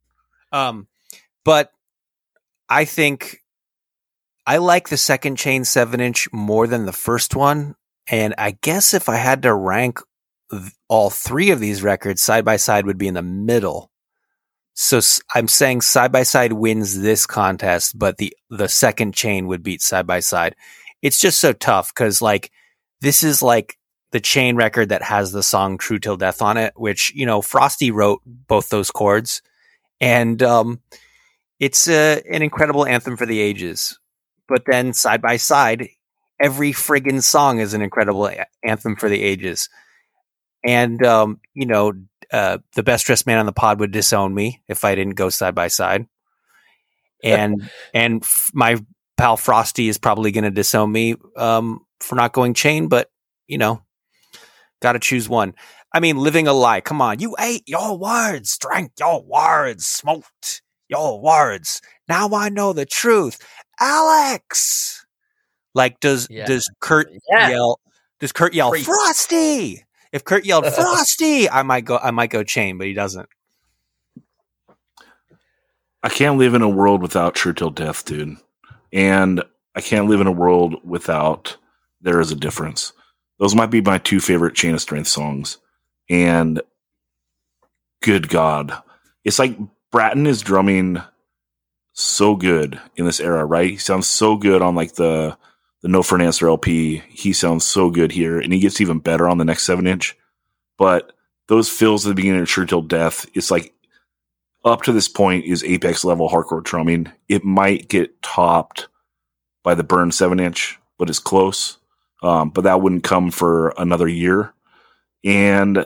But I think I like the second Chain 7-inch more than the first one. And I guess if I had to rank all 3 of these records, Side by Side would be in the middle. So I'm saying Side by Side wins this contest, but the second Chain would beat Side by Side. It's just so tough because like this is like the Chain record that has the song True Till Death on it, which, you know, Frosty wrote both those chords. And it's an incredible anthem for the ages. But then Side by Side, every friggin' song is an incredible anthem for the ages. And, the best dressed man on the pod would disown me if I didn't go Side by Side. And my pal Frosty is probably going to disown me for not going Chain, but, got to choose one. I mean, Living a Lie. Come on. You ate your words, drank your words, smoked your words. Now I know the truth. Alex! Like, does Kurt yell? Does Kurt yell Frosty? If Kurt yelled Frosty, I might go Chain, but he doesn't. I can't live in a world without True Till Death, dude. And I can't live in a world without There Is a Difference. Those might be my 2 favorite Chain of Strength songs. And good God. It's like Bratton is drumming so good in this era, right? He sounds so good on like the No for an Answer LP. He sounds so good here, and he gets even better on the next 7-inch. But those fills at the beginning of True Till Death, it's like up to this point is apex level hardcore drumming. It might get topped by the Burn 7-inch, but it's close. But that wouldn't come for another year. And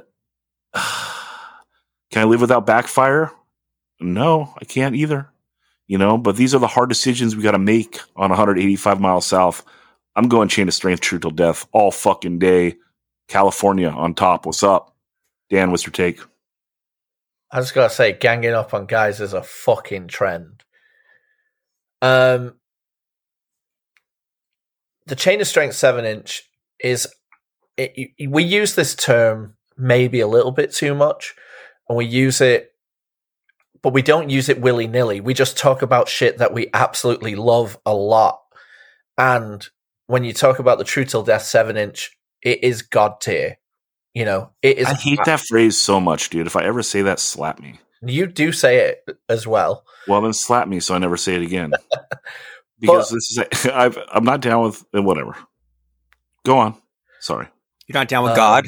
can I live without Backfire? No, I can't either. But these are the hard decisions we got to make on 185 miles south. I'm going Chain of Strength, True Till Death all fucking day. California on top. What's up? Dan, what's your take? I just gotta say, ganging up on guys is a fucking trend. The Chain of Strength 7-inch is... we use this term maybe a little bit too much, and we use it, but we don't use it willy-nilly. We just talk about shit that we absolutely love a lot. And when you talk about the True Till Death 7-inch, it is god tier. It is. I hate that phrase so much, dude. If I ever say that, slap me. You do say it as well. Well, then slap me so I never say it again. Because I'm not down with whatever. Go on. Sorry. You're not down with God?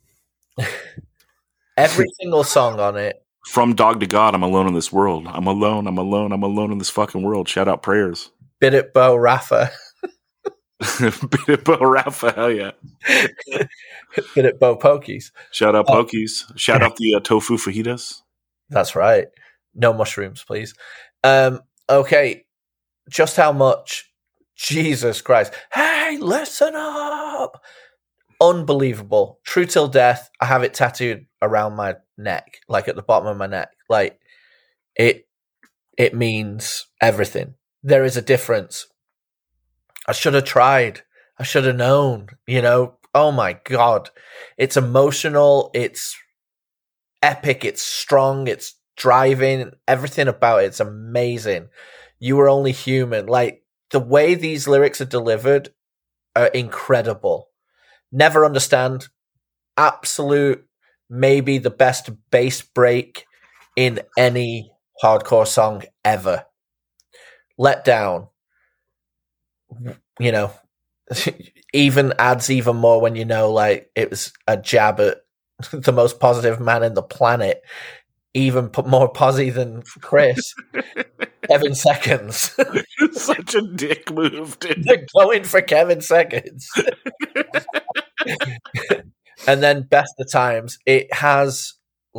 Every single song on it. From Dog to God, I'm alone in this world. I'm alone in this fucking world. Shout out prayers. Bit it, Bo Rafa. Bit it, Bo Rafa. Hell yeah. Bit it, Bo Pokies. Shout out Pokies. Shout out the tofu fajitas. That's right. No mushrooms, please. Okay. Just how much? Jesus Christ. Hey, listen up. Unbelievable. True Till Death. I have it tattooed around my neck, like at the bottom of my neck. Like it means everything. There is a difference. I should have tried. I should have known, Oh my God. It's emotional. It's epic. It's strong. It's driving. Everything about it's amazing. You Were Only Human. Like the way these lyrics are delivered are incredible. Never Understand. Absolute, maybe the best bass break in any hardcore song ever. Let Down. Even adds even more when like it was a jab at the most positive man in the planet. Even put more posy than Chris. 7 seconds. Such a dick move, dude. They're going for Kevin Seconds. And then Best of Times. It has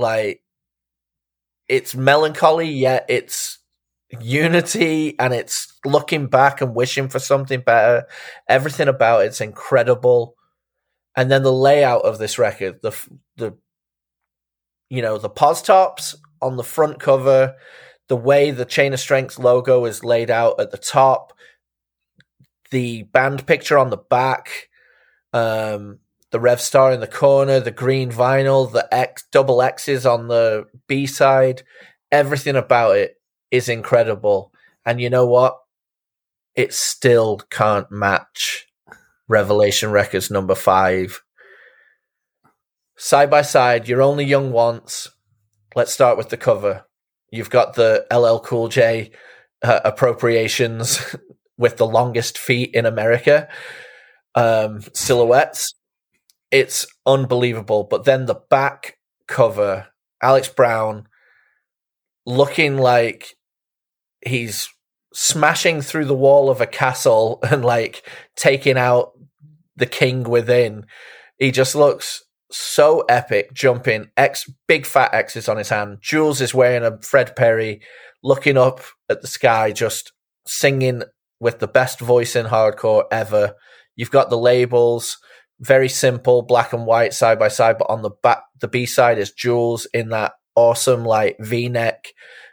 it's melancholy, yet it's unity, and it's looking back and wishing for something better. Everything about it's incredible. And then the layout of this record, the pos tops on the front cover, the way the Chain of Strength logo is laid out at the top, the band picture on the back, the Rev Star in the corner, the green vinyl, the double X's on the B side, everything about it is incredible. And you know what? It still can't match Revelation Records number 5. Side by side, You're Only Young Once. Let's start with the cover. You've got the LL Cool J appropriations with the longest feet in America silhouettes. It's unbelievable. But then the back cover, Alex Brown looking like he's smashing through the wall of a castle and taking out the king within. He just looks so epic, jumping. Big fat X's on his hand. Jules is wearing a Fred Perry, looking up at the sky, just singing with the best voice in hardcore ever. You've got the labels, very simple, black and white, side by side, but on the back, the B side is Jules in that awesome V-neck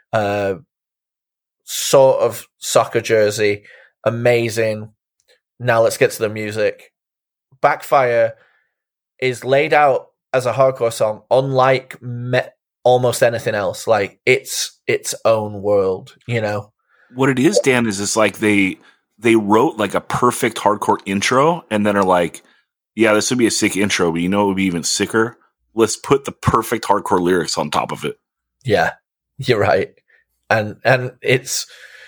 sort of soccer jersey. Amazing. Now let's get to the music. Backfire is laid out as a hardcore song, unlike almost anything else. It's its own world, What it is, Dan, is it's they wrote a perfect hardcore intro and then are like, yeah, this would be a sick intro, but it would be even sicker? Let's put the perfect hardcore lyrics on top of it. Yeah, you're right. And it's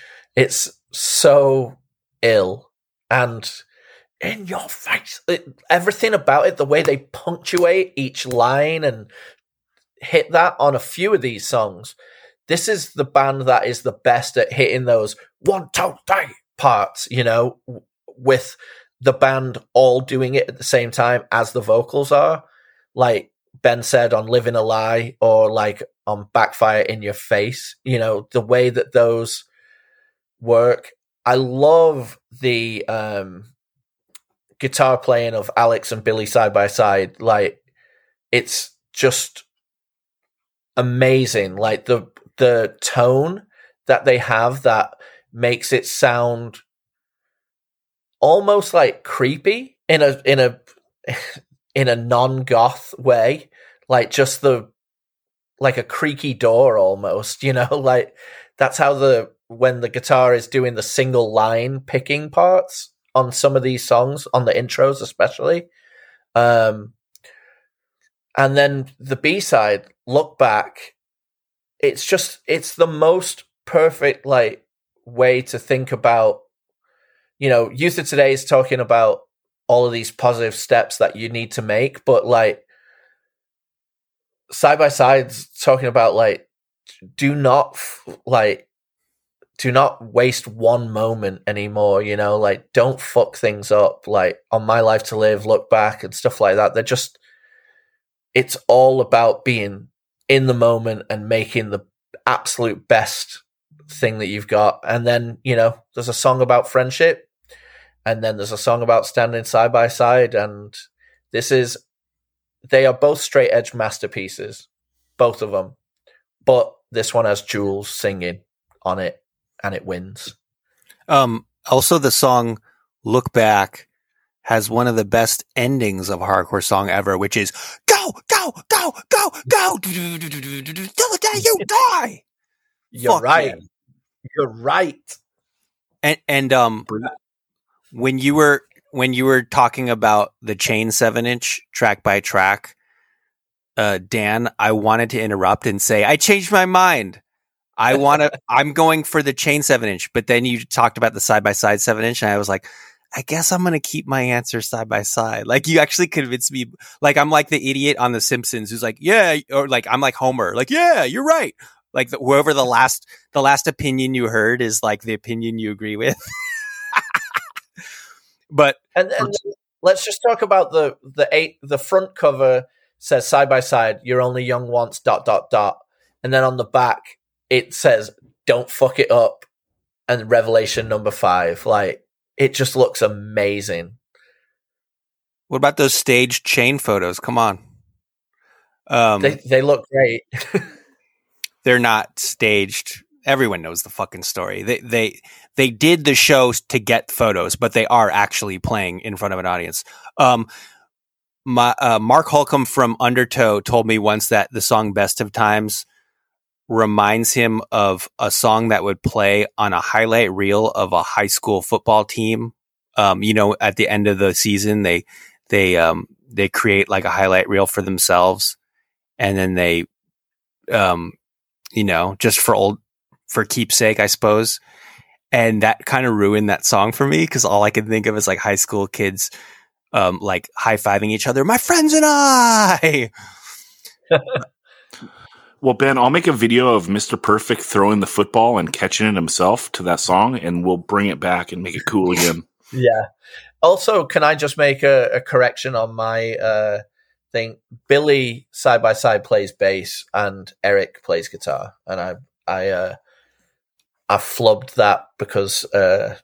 so ill and in your face. Everything about it, the way they punctuate each line and hit that on a few of these songs, this is the band that is the best at hitting those 1, 2, 3 parts, with the band all doing it at the same time as the vocals are. Like Ben said on Living a Lie, or like on Backfire in Your Face, the way that those work. I love the guitar playing of Alex and Billy side by side. Like, it's just amazing. Like the tone that they have that makes it sound almost like creepy in a non-goth way. Like just like a creaky door almost, like that's how when the guitar is doing the single line picking parts on some of these songs, on the intros especially. And then the B-side, Look Back, it's the most perfect like way to think about, Youth of Today is talking about all of these positive steps that you need to make, but like Side by Side's talking about like, do not waste one moment anymore, like don't fuck things up, like On My Life to Live, Look Back and stuff like that. It's all about being in the moment and making the absolute best thing that you've got. And then, there's a song about friendship, and then there's a song about standing side by side, and they are both straight edge masterpieces, both of them. But this one has Jules singing on it, and it wins. Also, the song Look Back has one of the best endings of a hardcore song ever, which is go, go, go, go, go, till the day you die. You're Fuck right. yeah. You're right. And when you were talking about the Chain 7-inch track by track, Dan, I wanted to interrupt and say, I changed my mind. I'm going for the Chain 7-inch, but then you talked about the side by side 7-inch, and I was like, I guess I'm going to keep my answer side by side. Like, you actually convinced me. Like, I'm like the idiot on The Simpsons who's like, yeah, or like, I'm like Homer, like, yeah, you're right. Like, whoever the last opinion you heard is like the opinion you agree with. But and let's just talk about the front cover says side by side, you're only young once, ... And then on the back, it says, don't fuck it up. And Revelation number 5. Like, it just looks amazing. What about those staged Chain photos? Come on. They look great. They're not staged. Everyone knows the fucking story. They did the show to get photos, but they are actually playing in front of an audience. Mark Holcomb from Undertow told me once that the song Best of Times reminds him of a song that would play on a highlight reel of a high school football team. At the end of the season, they create like a highlight reel for themselves, and then they, just for keepsake, I suppose. And that kind of ruined that song for me, because all I could think of is like high school kids, like high-fiving each other. My friends and I. Well, Ben, I'll make a video of Mr. Perfect throwing the football and catching it himself to that song, and we'll bring it back and make it cool again. Yeah. Also, can I just make a correction on my thing? Billy side by side plays bass, and Eric plays guitar, and I flubbed that because I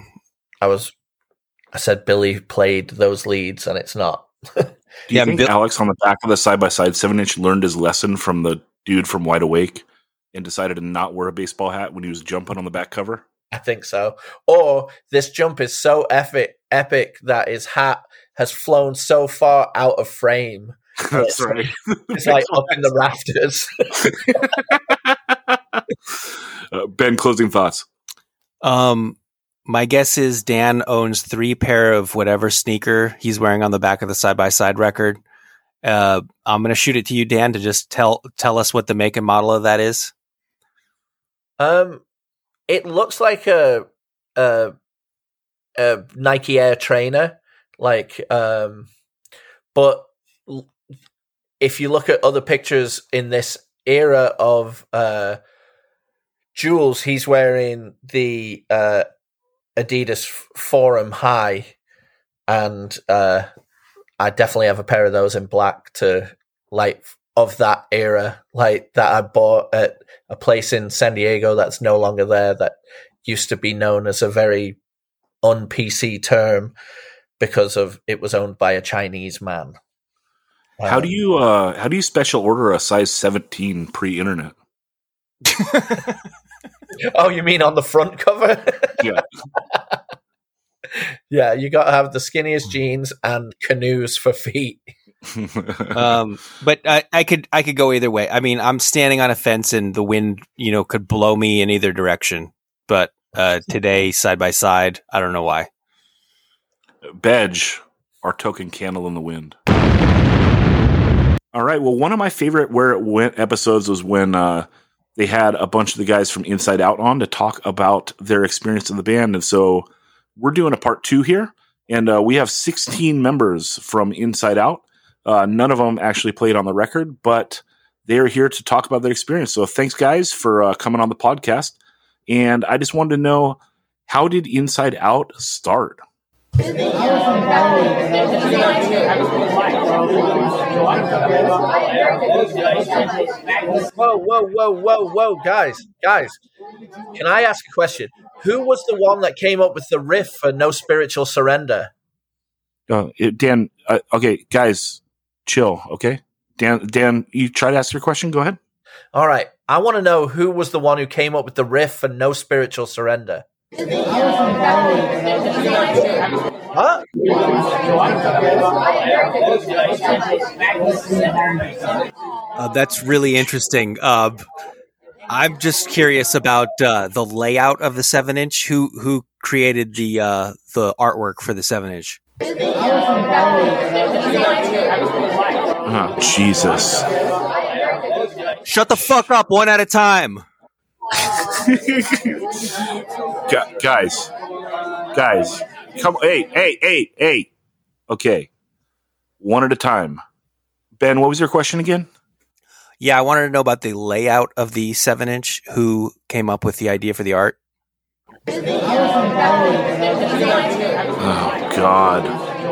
said Billy played those leads, and it's not. Do you think Alex on the back of the side by side 7-inch learned his lesson from the dude from Wide Awake and decided to not wear a baseball hat when he was jumping on the back cover? I think so. Or this jump is so epic that his hat has flown so far out of frame. That's right. It's like up in the rafters. Ben, closing thoughts. My guess is Dan owns 3 pair of whatever sneaker he's wearing on the back of the side by side record. I'm going to shoot it to you, Dan, to just tell us what the make and model of that is. It looks like a Nike Air Trainer, like, but if you look at other pictures in this era of Jules, he's wearing the Adidas Forum High, and I definitely have a pair of those in black of that era, that I bought at a place in San Diego that's no longer there, that used to be known as a very un-PC term because of it was owned by a Chinese man. How do you special order a size 17 pre-internet? Oh, you mean on the front cover? Yeah. Yeah, you got to have the skinniest jeans and canoes for feet. But I could go either way. I mean, I'm standing on a fence and the wind, could blow me in either direction. But today, side by side, I don't know why. Bedge, our token candle in the wind. All right. Well, one of my favorite Where It Went episodes was when they had a bunch of the guys from Inside Out on to talk about their experience in the band. And so we're doing a part 2 here. And we have 16 members from Inside Out. None of them actually played on the record, but they're here to talk about their experience. So thanks, guys, for coming on the podcast. And I just wanted to know, how did Inside Out start? Whoa, guys. Can I ask a question? Who was the one that came up with the riff for No Spiritual Surrender? Dan, okay, guys, chill, okay? Dan, you try to ask your question? Go ahead. All right. I want to know who was the one who came up with the riff for No Spiritual Surrender. Huh? That's really interesting. I'm just curious about the layout of the 7-inch. Who created the artwork for the 7-inch? Oh, Jesus. Shut the fuck up, one at a time. Guys, come, hey. Okay, one at a time. Ben, what was your question again? Yeah, I wanted to know about the layout of the 7-inch. Who came up with the idea for the art? Oh, God.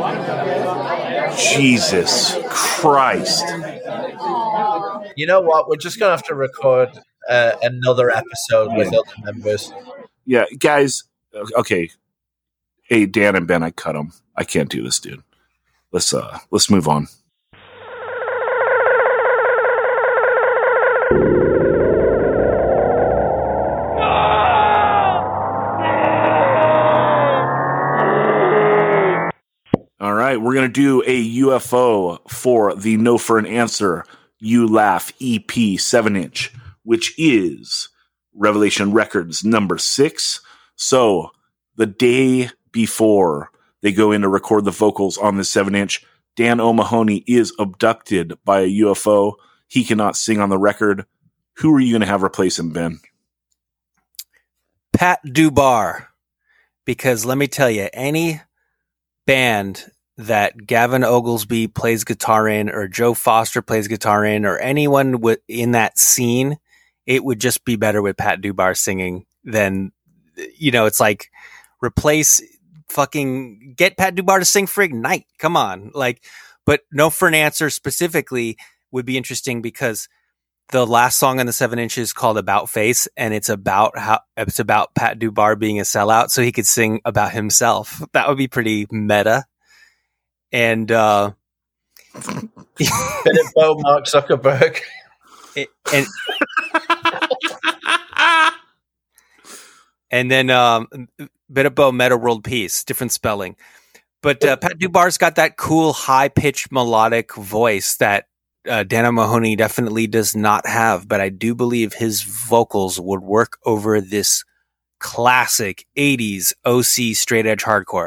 Jesus Christ. You know what? We're just going to have to record another episode with other members. Yeah, guys. Okay. Hey, Dan and Ben, I cut them. I can't do this, dude. Let's move on. All right, we're going to do a UFO for the No for an Answer You Laugh EP 7-inch, which is Revelation Records number 6. So the day before they go in to record the vocals on the 7-inch, Dan O'Mahony is abducted by a UFO. He cannot sing on the record. Who are you going to have replace him, Ben? Pat Dubar. Because let me tell you, any band that Gavin Oglesby plays guitar in, or Joe Foster plays guitar in, or anyone in that scene, it would just be better with Pat Dubar singing than, it's like get Pat Dubar to sing for Ignite. Come on. But No for an Answer specifically would be interesting because the last song on the 7-inch is called About Face, and it's about Pat Dubar being a sellout, so he could sing about himself. That would be pretty meta. And Mark Zuckerberg. And then bit of Bo Meta World Peace, different spelling. But Pat Dubar's got that cool high-pitched melodic voice that Dan O'Mahony definitely does not have, but I do believe his vocals would work over this classic 80s OC straight edge hardcore.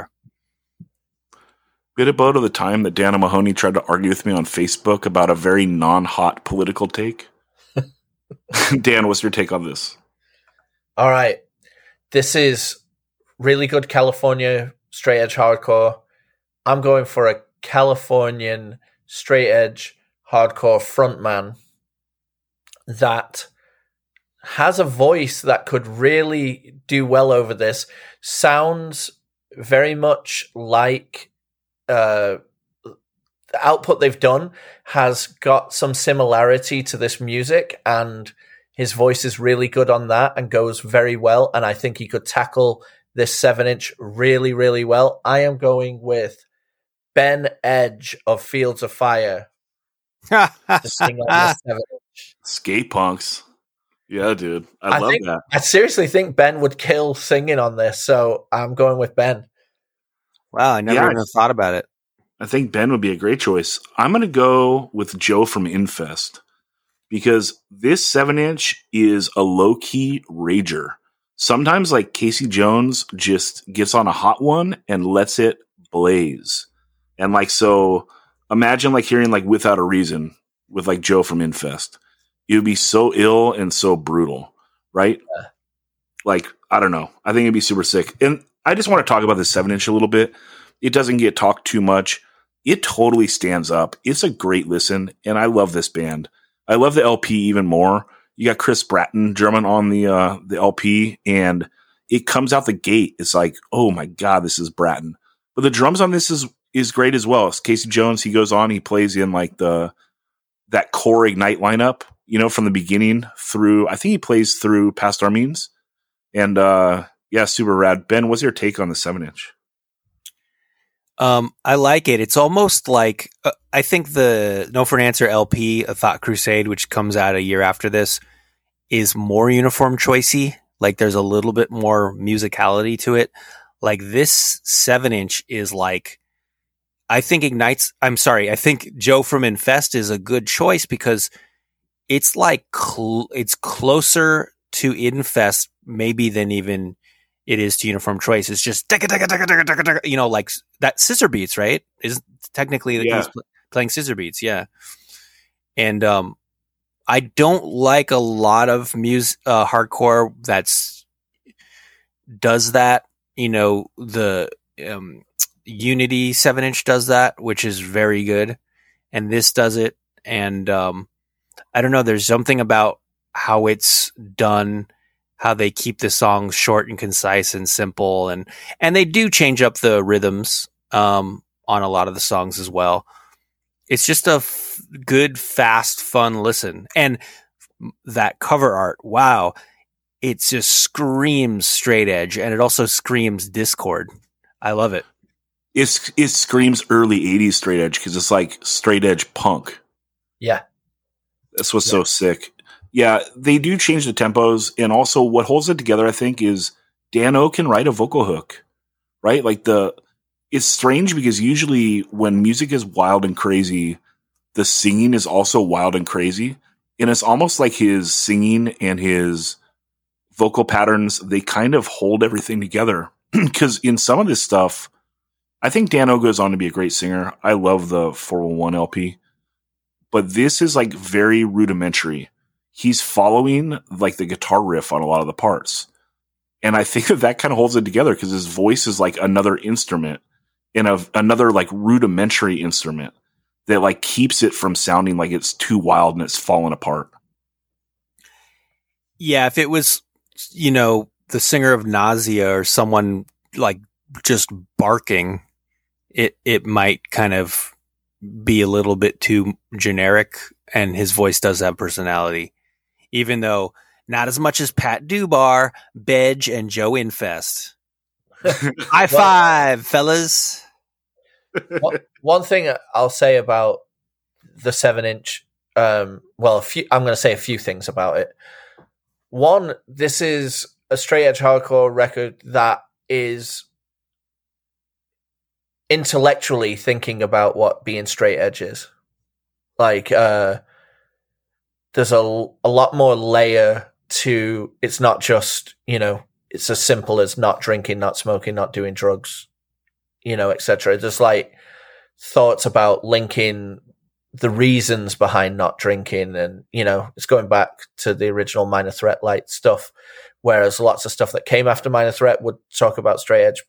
Bit about the time that Dan O'Mahony tried to argue with me on Facebook about a very non-hot political take. Dan, what's your take on this? All right. This is really good California straight edge hardcore. I'm going for a Californian straight edge hardcore frontman that has a voice that could really do well over this. Sounds very much like the output they've done has got some similarity to this music, and his voice is really good on that and goes very well. And I think he could tackle this 7-inch really, really well. I am going with Ben Edge of Fields of Fire to sing on this 7-inch. Skate punks. Yeah, dude. I love that. I seriously think Ben would kill singing on this, so I'm going with Ben. Wow, I never even thought about it. I think Ben would be a great choice. I'm going to go with Joe from Infest because this 7-inch is a low-key rager. Sometimes, like, Casey Jones just gets on a hot one and lets it blaze. And, like, so imagine, like, hearing, like, Without a Reason with, like, Joe from Infest. It would be so ill and so brutal, right? Yeah. Like, I don't know. I think it'd be super sick. And I just want to talk about the 7-inch a little bit. It doesn't get talked too much. It totally stands up. It's a great listen, and I love this band. I love the LP even more. You got Chris Bratton drumming on the LP, and it comes out the gate. It's like, oh my God, this is Bratton. But the drums on this is great as well. It's Casey Jones, he goes on, he plays in like that core Ignite lineup, you know, from the beginning through, I think he plays through Past Our Means. And yeah, super rad. Ben, what's your take on the 7-inch? I like it. It's almost like I think the No for an Answer LP, A Thought Crusade, which comes out a year after this, is more uniform choicey. Like there's a little bit more musicality to it. Like this 7-inch is like, I think I think Joe from Infest is a good choice because it's like it's closer to Infest maybe than even it is to Uniform Choice. It's just you know, like that scissor beats, right? Is technically he's playing scissor beats, yeah. And I don't like a lot of hardcore that's does that. You know, the Unity 7-inch does that, which is very good, and this does it. And I don't know. There's something about how it's done. How they keep the songs short and concise and simple, and they do change up the rhythms on a lot of the songs as well. It's just a good, fast, fun listen. And that cover art, wow, it just screams straight edge, and it also screams Discord. I love it. It screams early 80s straight edge because it's like straight edge punk. Yeah. That's what's so sick. Yeah, they do change the tempos, and also what holds it together, I think, is Dan O can write a vocal hook, right? Like it's strange because usually when music is wild and crazy, the singing is also wild and crazy, and it's almost like his singing and his vocal patterns, they kind of hold everything together. Because in some of this stuff, I think Dan O goes on to be a great singer. I love the 411 LP, but this is like very rudimentary. He's following like the guitar riff on a lot of the parts. And I think that kind of holds it together because his voice is like another instrument and another like rudimentary instrument that like keeps it from sounding like it's too wild and it's falling apart. Yeah. If it was, you know, the singer of Nausea or someone like just barking, it might kind of be a little bit too generic, and his voice does have personality. Even though not as much as Pat Dubar, Bedge, and Joe Infest. High five, fellas. One thing I'll say about the 7-inch, I'm going to say a few things about it. One, this is a straight edge hardcore record that is intellectually thinking about what being straight edge is. Like, there's a lot more layer to, it's not just, you know, it's as simple as not drinking, not smoking, not doing drugs, you know, etc. There's like thoughts about linking the reasons behind not drinking, and, you know, it's going back to the original Minor Threat light stuff, whereas lots of stuff that came after Minor Threat would talk about straight edge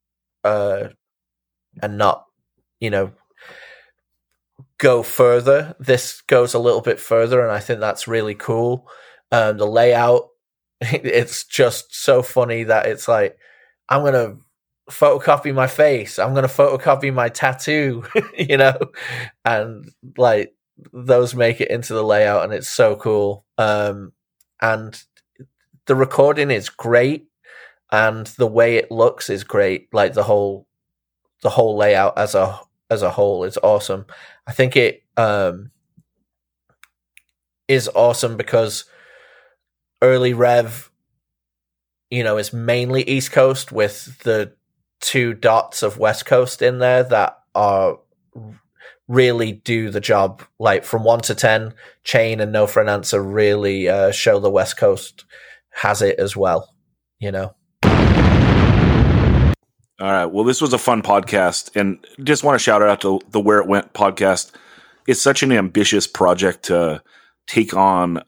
and not, you know, go further. This goes a little bit further, and I think that's really cool. The layout it's just so funny that it's like, I'm going to photocopy my face. I'm going to photocopy my tattoo, you know, and like those make it into the layout, and it's so cool. And the recording is great, and the way it looks is great. Like the whole layout as a whole is awesome. I think it is awesome because early Rev, you know, is mainly East Coast with the 2 dots of West Coast in there that are really do the job. Like from 1 to 10, Chain and No for an Answer really show the West Coast has it as well, you know. All right. Well, this was a fun podcast, and just want to shout out to the Where It Went podcast. It's such an ambitious project to take on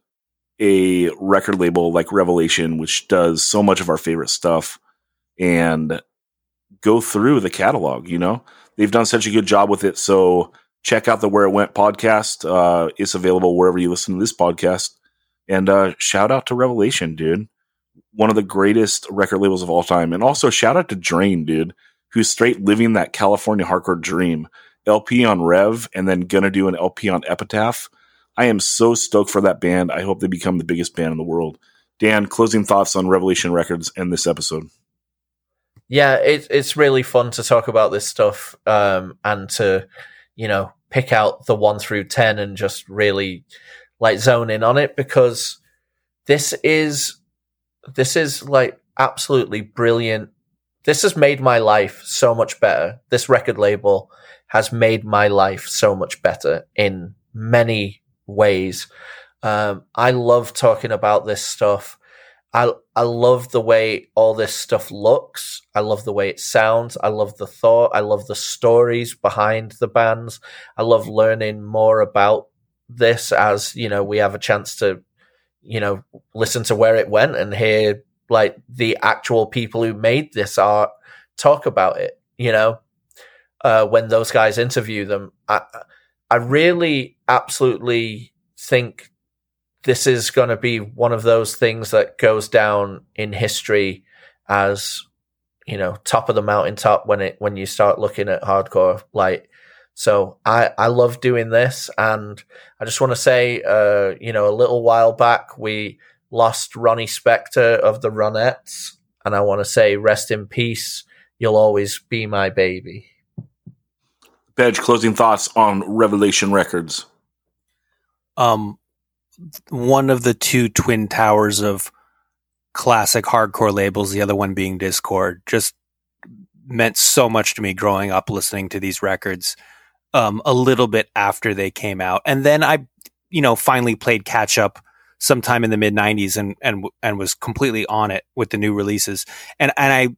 a record label like Revelation, which does so much of our favorite stuff, and go through the catalog. You know, they've done such a good job with it. So check out the Where It Went podcast. It's available wherever you listen to this podcast. And shout out to Revelation, dude. One of the greatest record labels of all time. And also shout out to Drain, dude, who's straight living that California hardcore dream. LP on Rev, and then gonna do an LP on Epitaph. I am so stoked for that band. I hope they become the biggest band in the world. Dan, closing thoughts on Revelation Records and this episode. Yeah, it's really fun to talk about this stuff, and to, you know, pick out the 1 through 10 and just really like zone in on it, because this is like absolutely brilliant. This has made my life so much better. This record label has made my life so much better in many ways. I love talking about this stuff. I love the way all this stuff looks. I love the way it sounds. I love the thought. I love the stories behind the bands. I love learning more about this as, you know, we have a chance to, you know, listen to Where It Went and hear like the actual people who made this art talk about it, you know, when those guys interview them. I really absolutely think this is going to be one of those things that goes down in history as, you know, top of the mountaintop when you start looking at hardcore. Like, so I love doing this, and I just want to say, you know, a little while back we lost Ronnie Spector of the Ronettes, and I want to say rest in peace. You'll always be my baby. Bedge, closing thoughts on Revelation Records. One of the 2 twin towers of classic hardcore labels, the other one being Discord, just meant so much to me growing up listening to these records a little bit after they came out. And then I, you know, finally played catch up sometime in the mid 90s and was completely on it with the new releases. And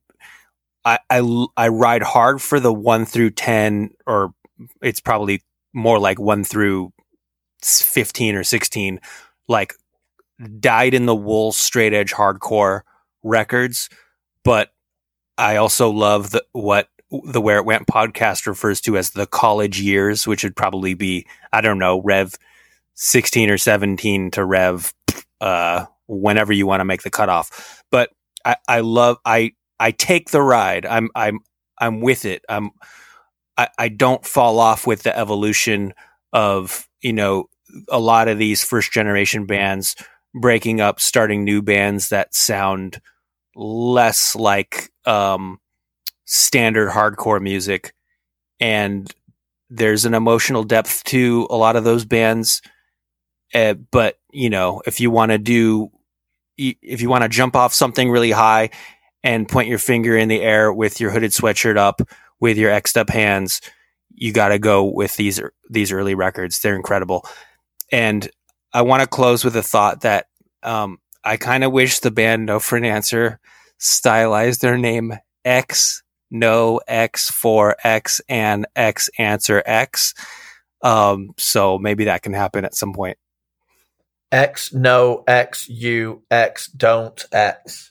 I ride hard for the 1 through 10, or it's probably more like 1 through 15 or 16, like dyed in the wool straight edge hardcore records. But I also love what the Where It Went podcast refers to as the college years, which would probably be, I don't know, Rev 16 or 17 to Rev whenever you want to make the cutoff. But I take the ride. I'm with it. I don't fall off with the evolution of, you know, a lot of these first generation bands breaking up, starting new bands that sound less like standard hardcore music. And there's an emotional depth to a lot of those bands. But, you know, if you want to jump off something really high and point your finger in the air with your hooded sweatshirt up, with your X'd up hands, you got to go with these early records. They're incredible. And I want to close with a thought that I kind of wish the band No for an Answer stylized their name X, No, X, for X, and X answer X. So maybe that can happen at some point. X, no, X, you, X, don't, X.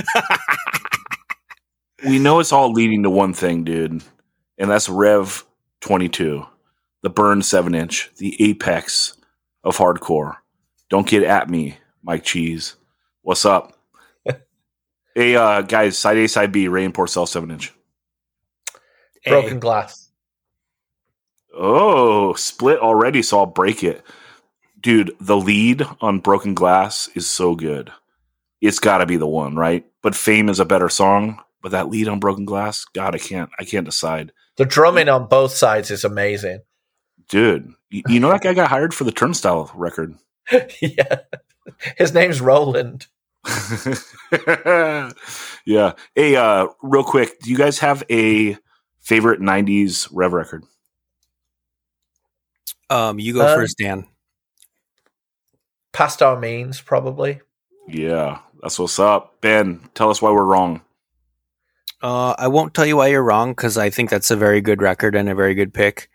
We know it's all leading to one thing, dude, and that's Rev 22, the Burn 7-inch, the apex of hardcore. Don't get at me, Mike Cheese. What's up? Hey, guys, side A, side B, Ray and Porcel 7-inch. Broken Glass. Oh, split already, so I'll break it. Dude, the lead on Broken Glass is so good. It's got to be the one, right? But Fame is a better song. But that lead on Broken Glass, God, I can't decide. The drumming on both sides is amazing. Dude, you know that guy got hired for the Turnstile record. Yeah. His name's Roland. Yeah. Hey, real quick, do you guys have a favorite 90s Rev record? You go first, Dan. Past Our Means, probably. Yeah, that's what's up. Ben, tell us why we're wrong. I won't tell you why you're wrong, because I think that's a very good record and a very good pick.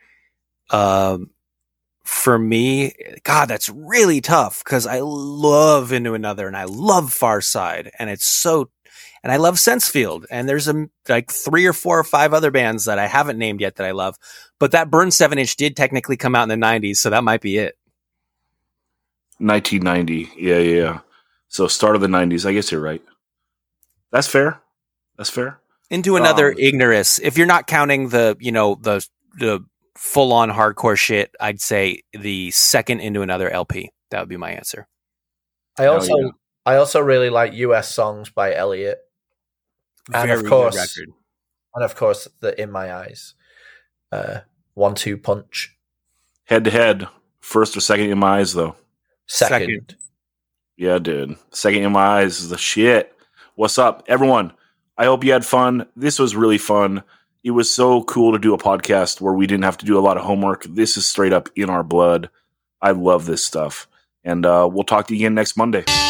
For me, God, that's really tough, because I love Into Another and I love Far Side, and and I love Sensefield, and there's like 3 or 4 or 5 other bands that I haven't named yet that I love, but that Burn 7-inch did technically come out in the 90s, so that might be it. 1990, yeah. So start of the 90s. I guess you're right. That's fair. Into Another, Ignorus. If you're not counting the full on hardcore shit, I'd say the second Into Another LP. That would be my answer. I also really like US Songs by Elliot. And Very of course, good record. the In My Eyes 1-2 punch. Head to head. First or second In My Eyes, though? Second. Yeah, dude. Second In My Eyes is the shit. What's up, everyone? I hope you had fun. This was really fun. It was so cool to do a podcast where we didn't have to do a lot of homework. This is straight up in our blood. I love this stuff. And we'll talk to you again next Monday.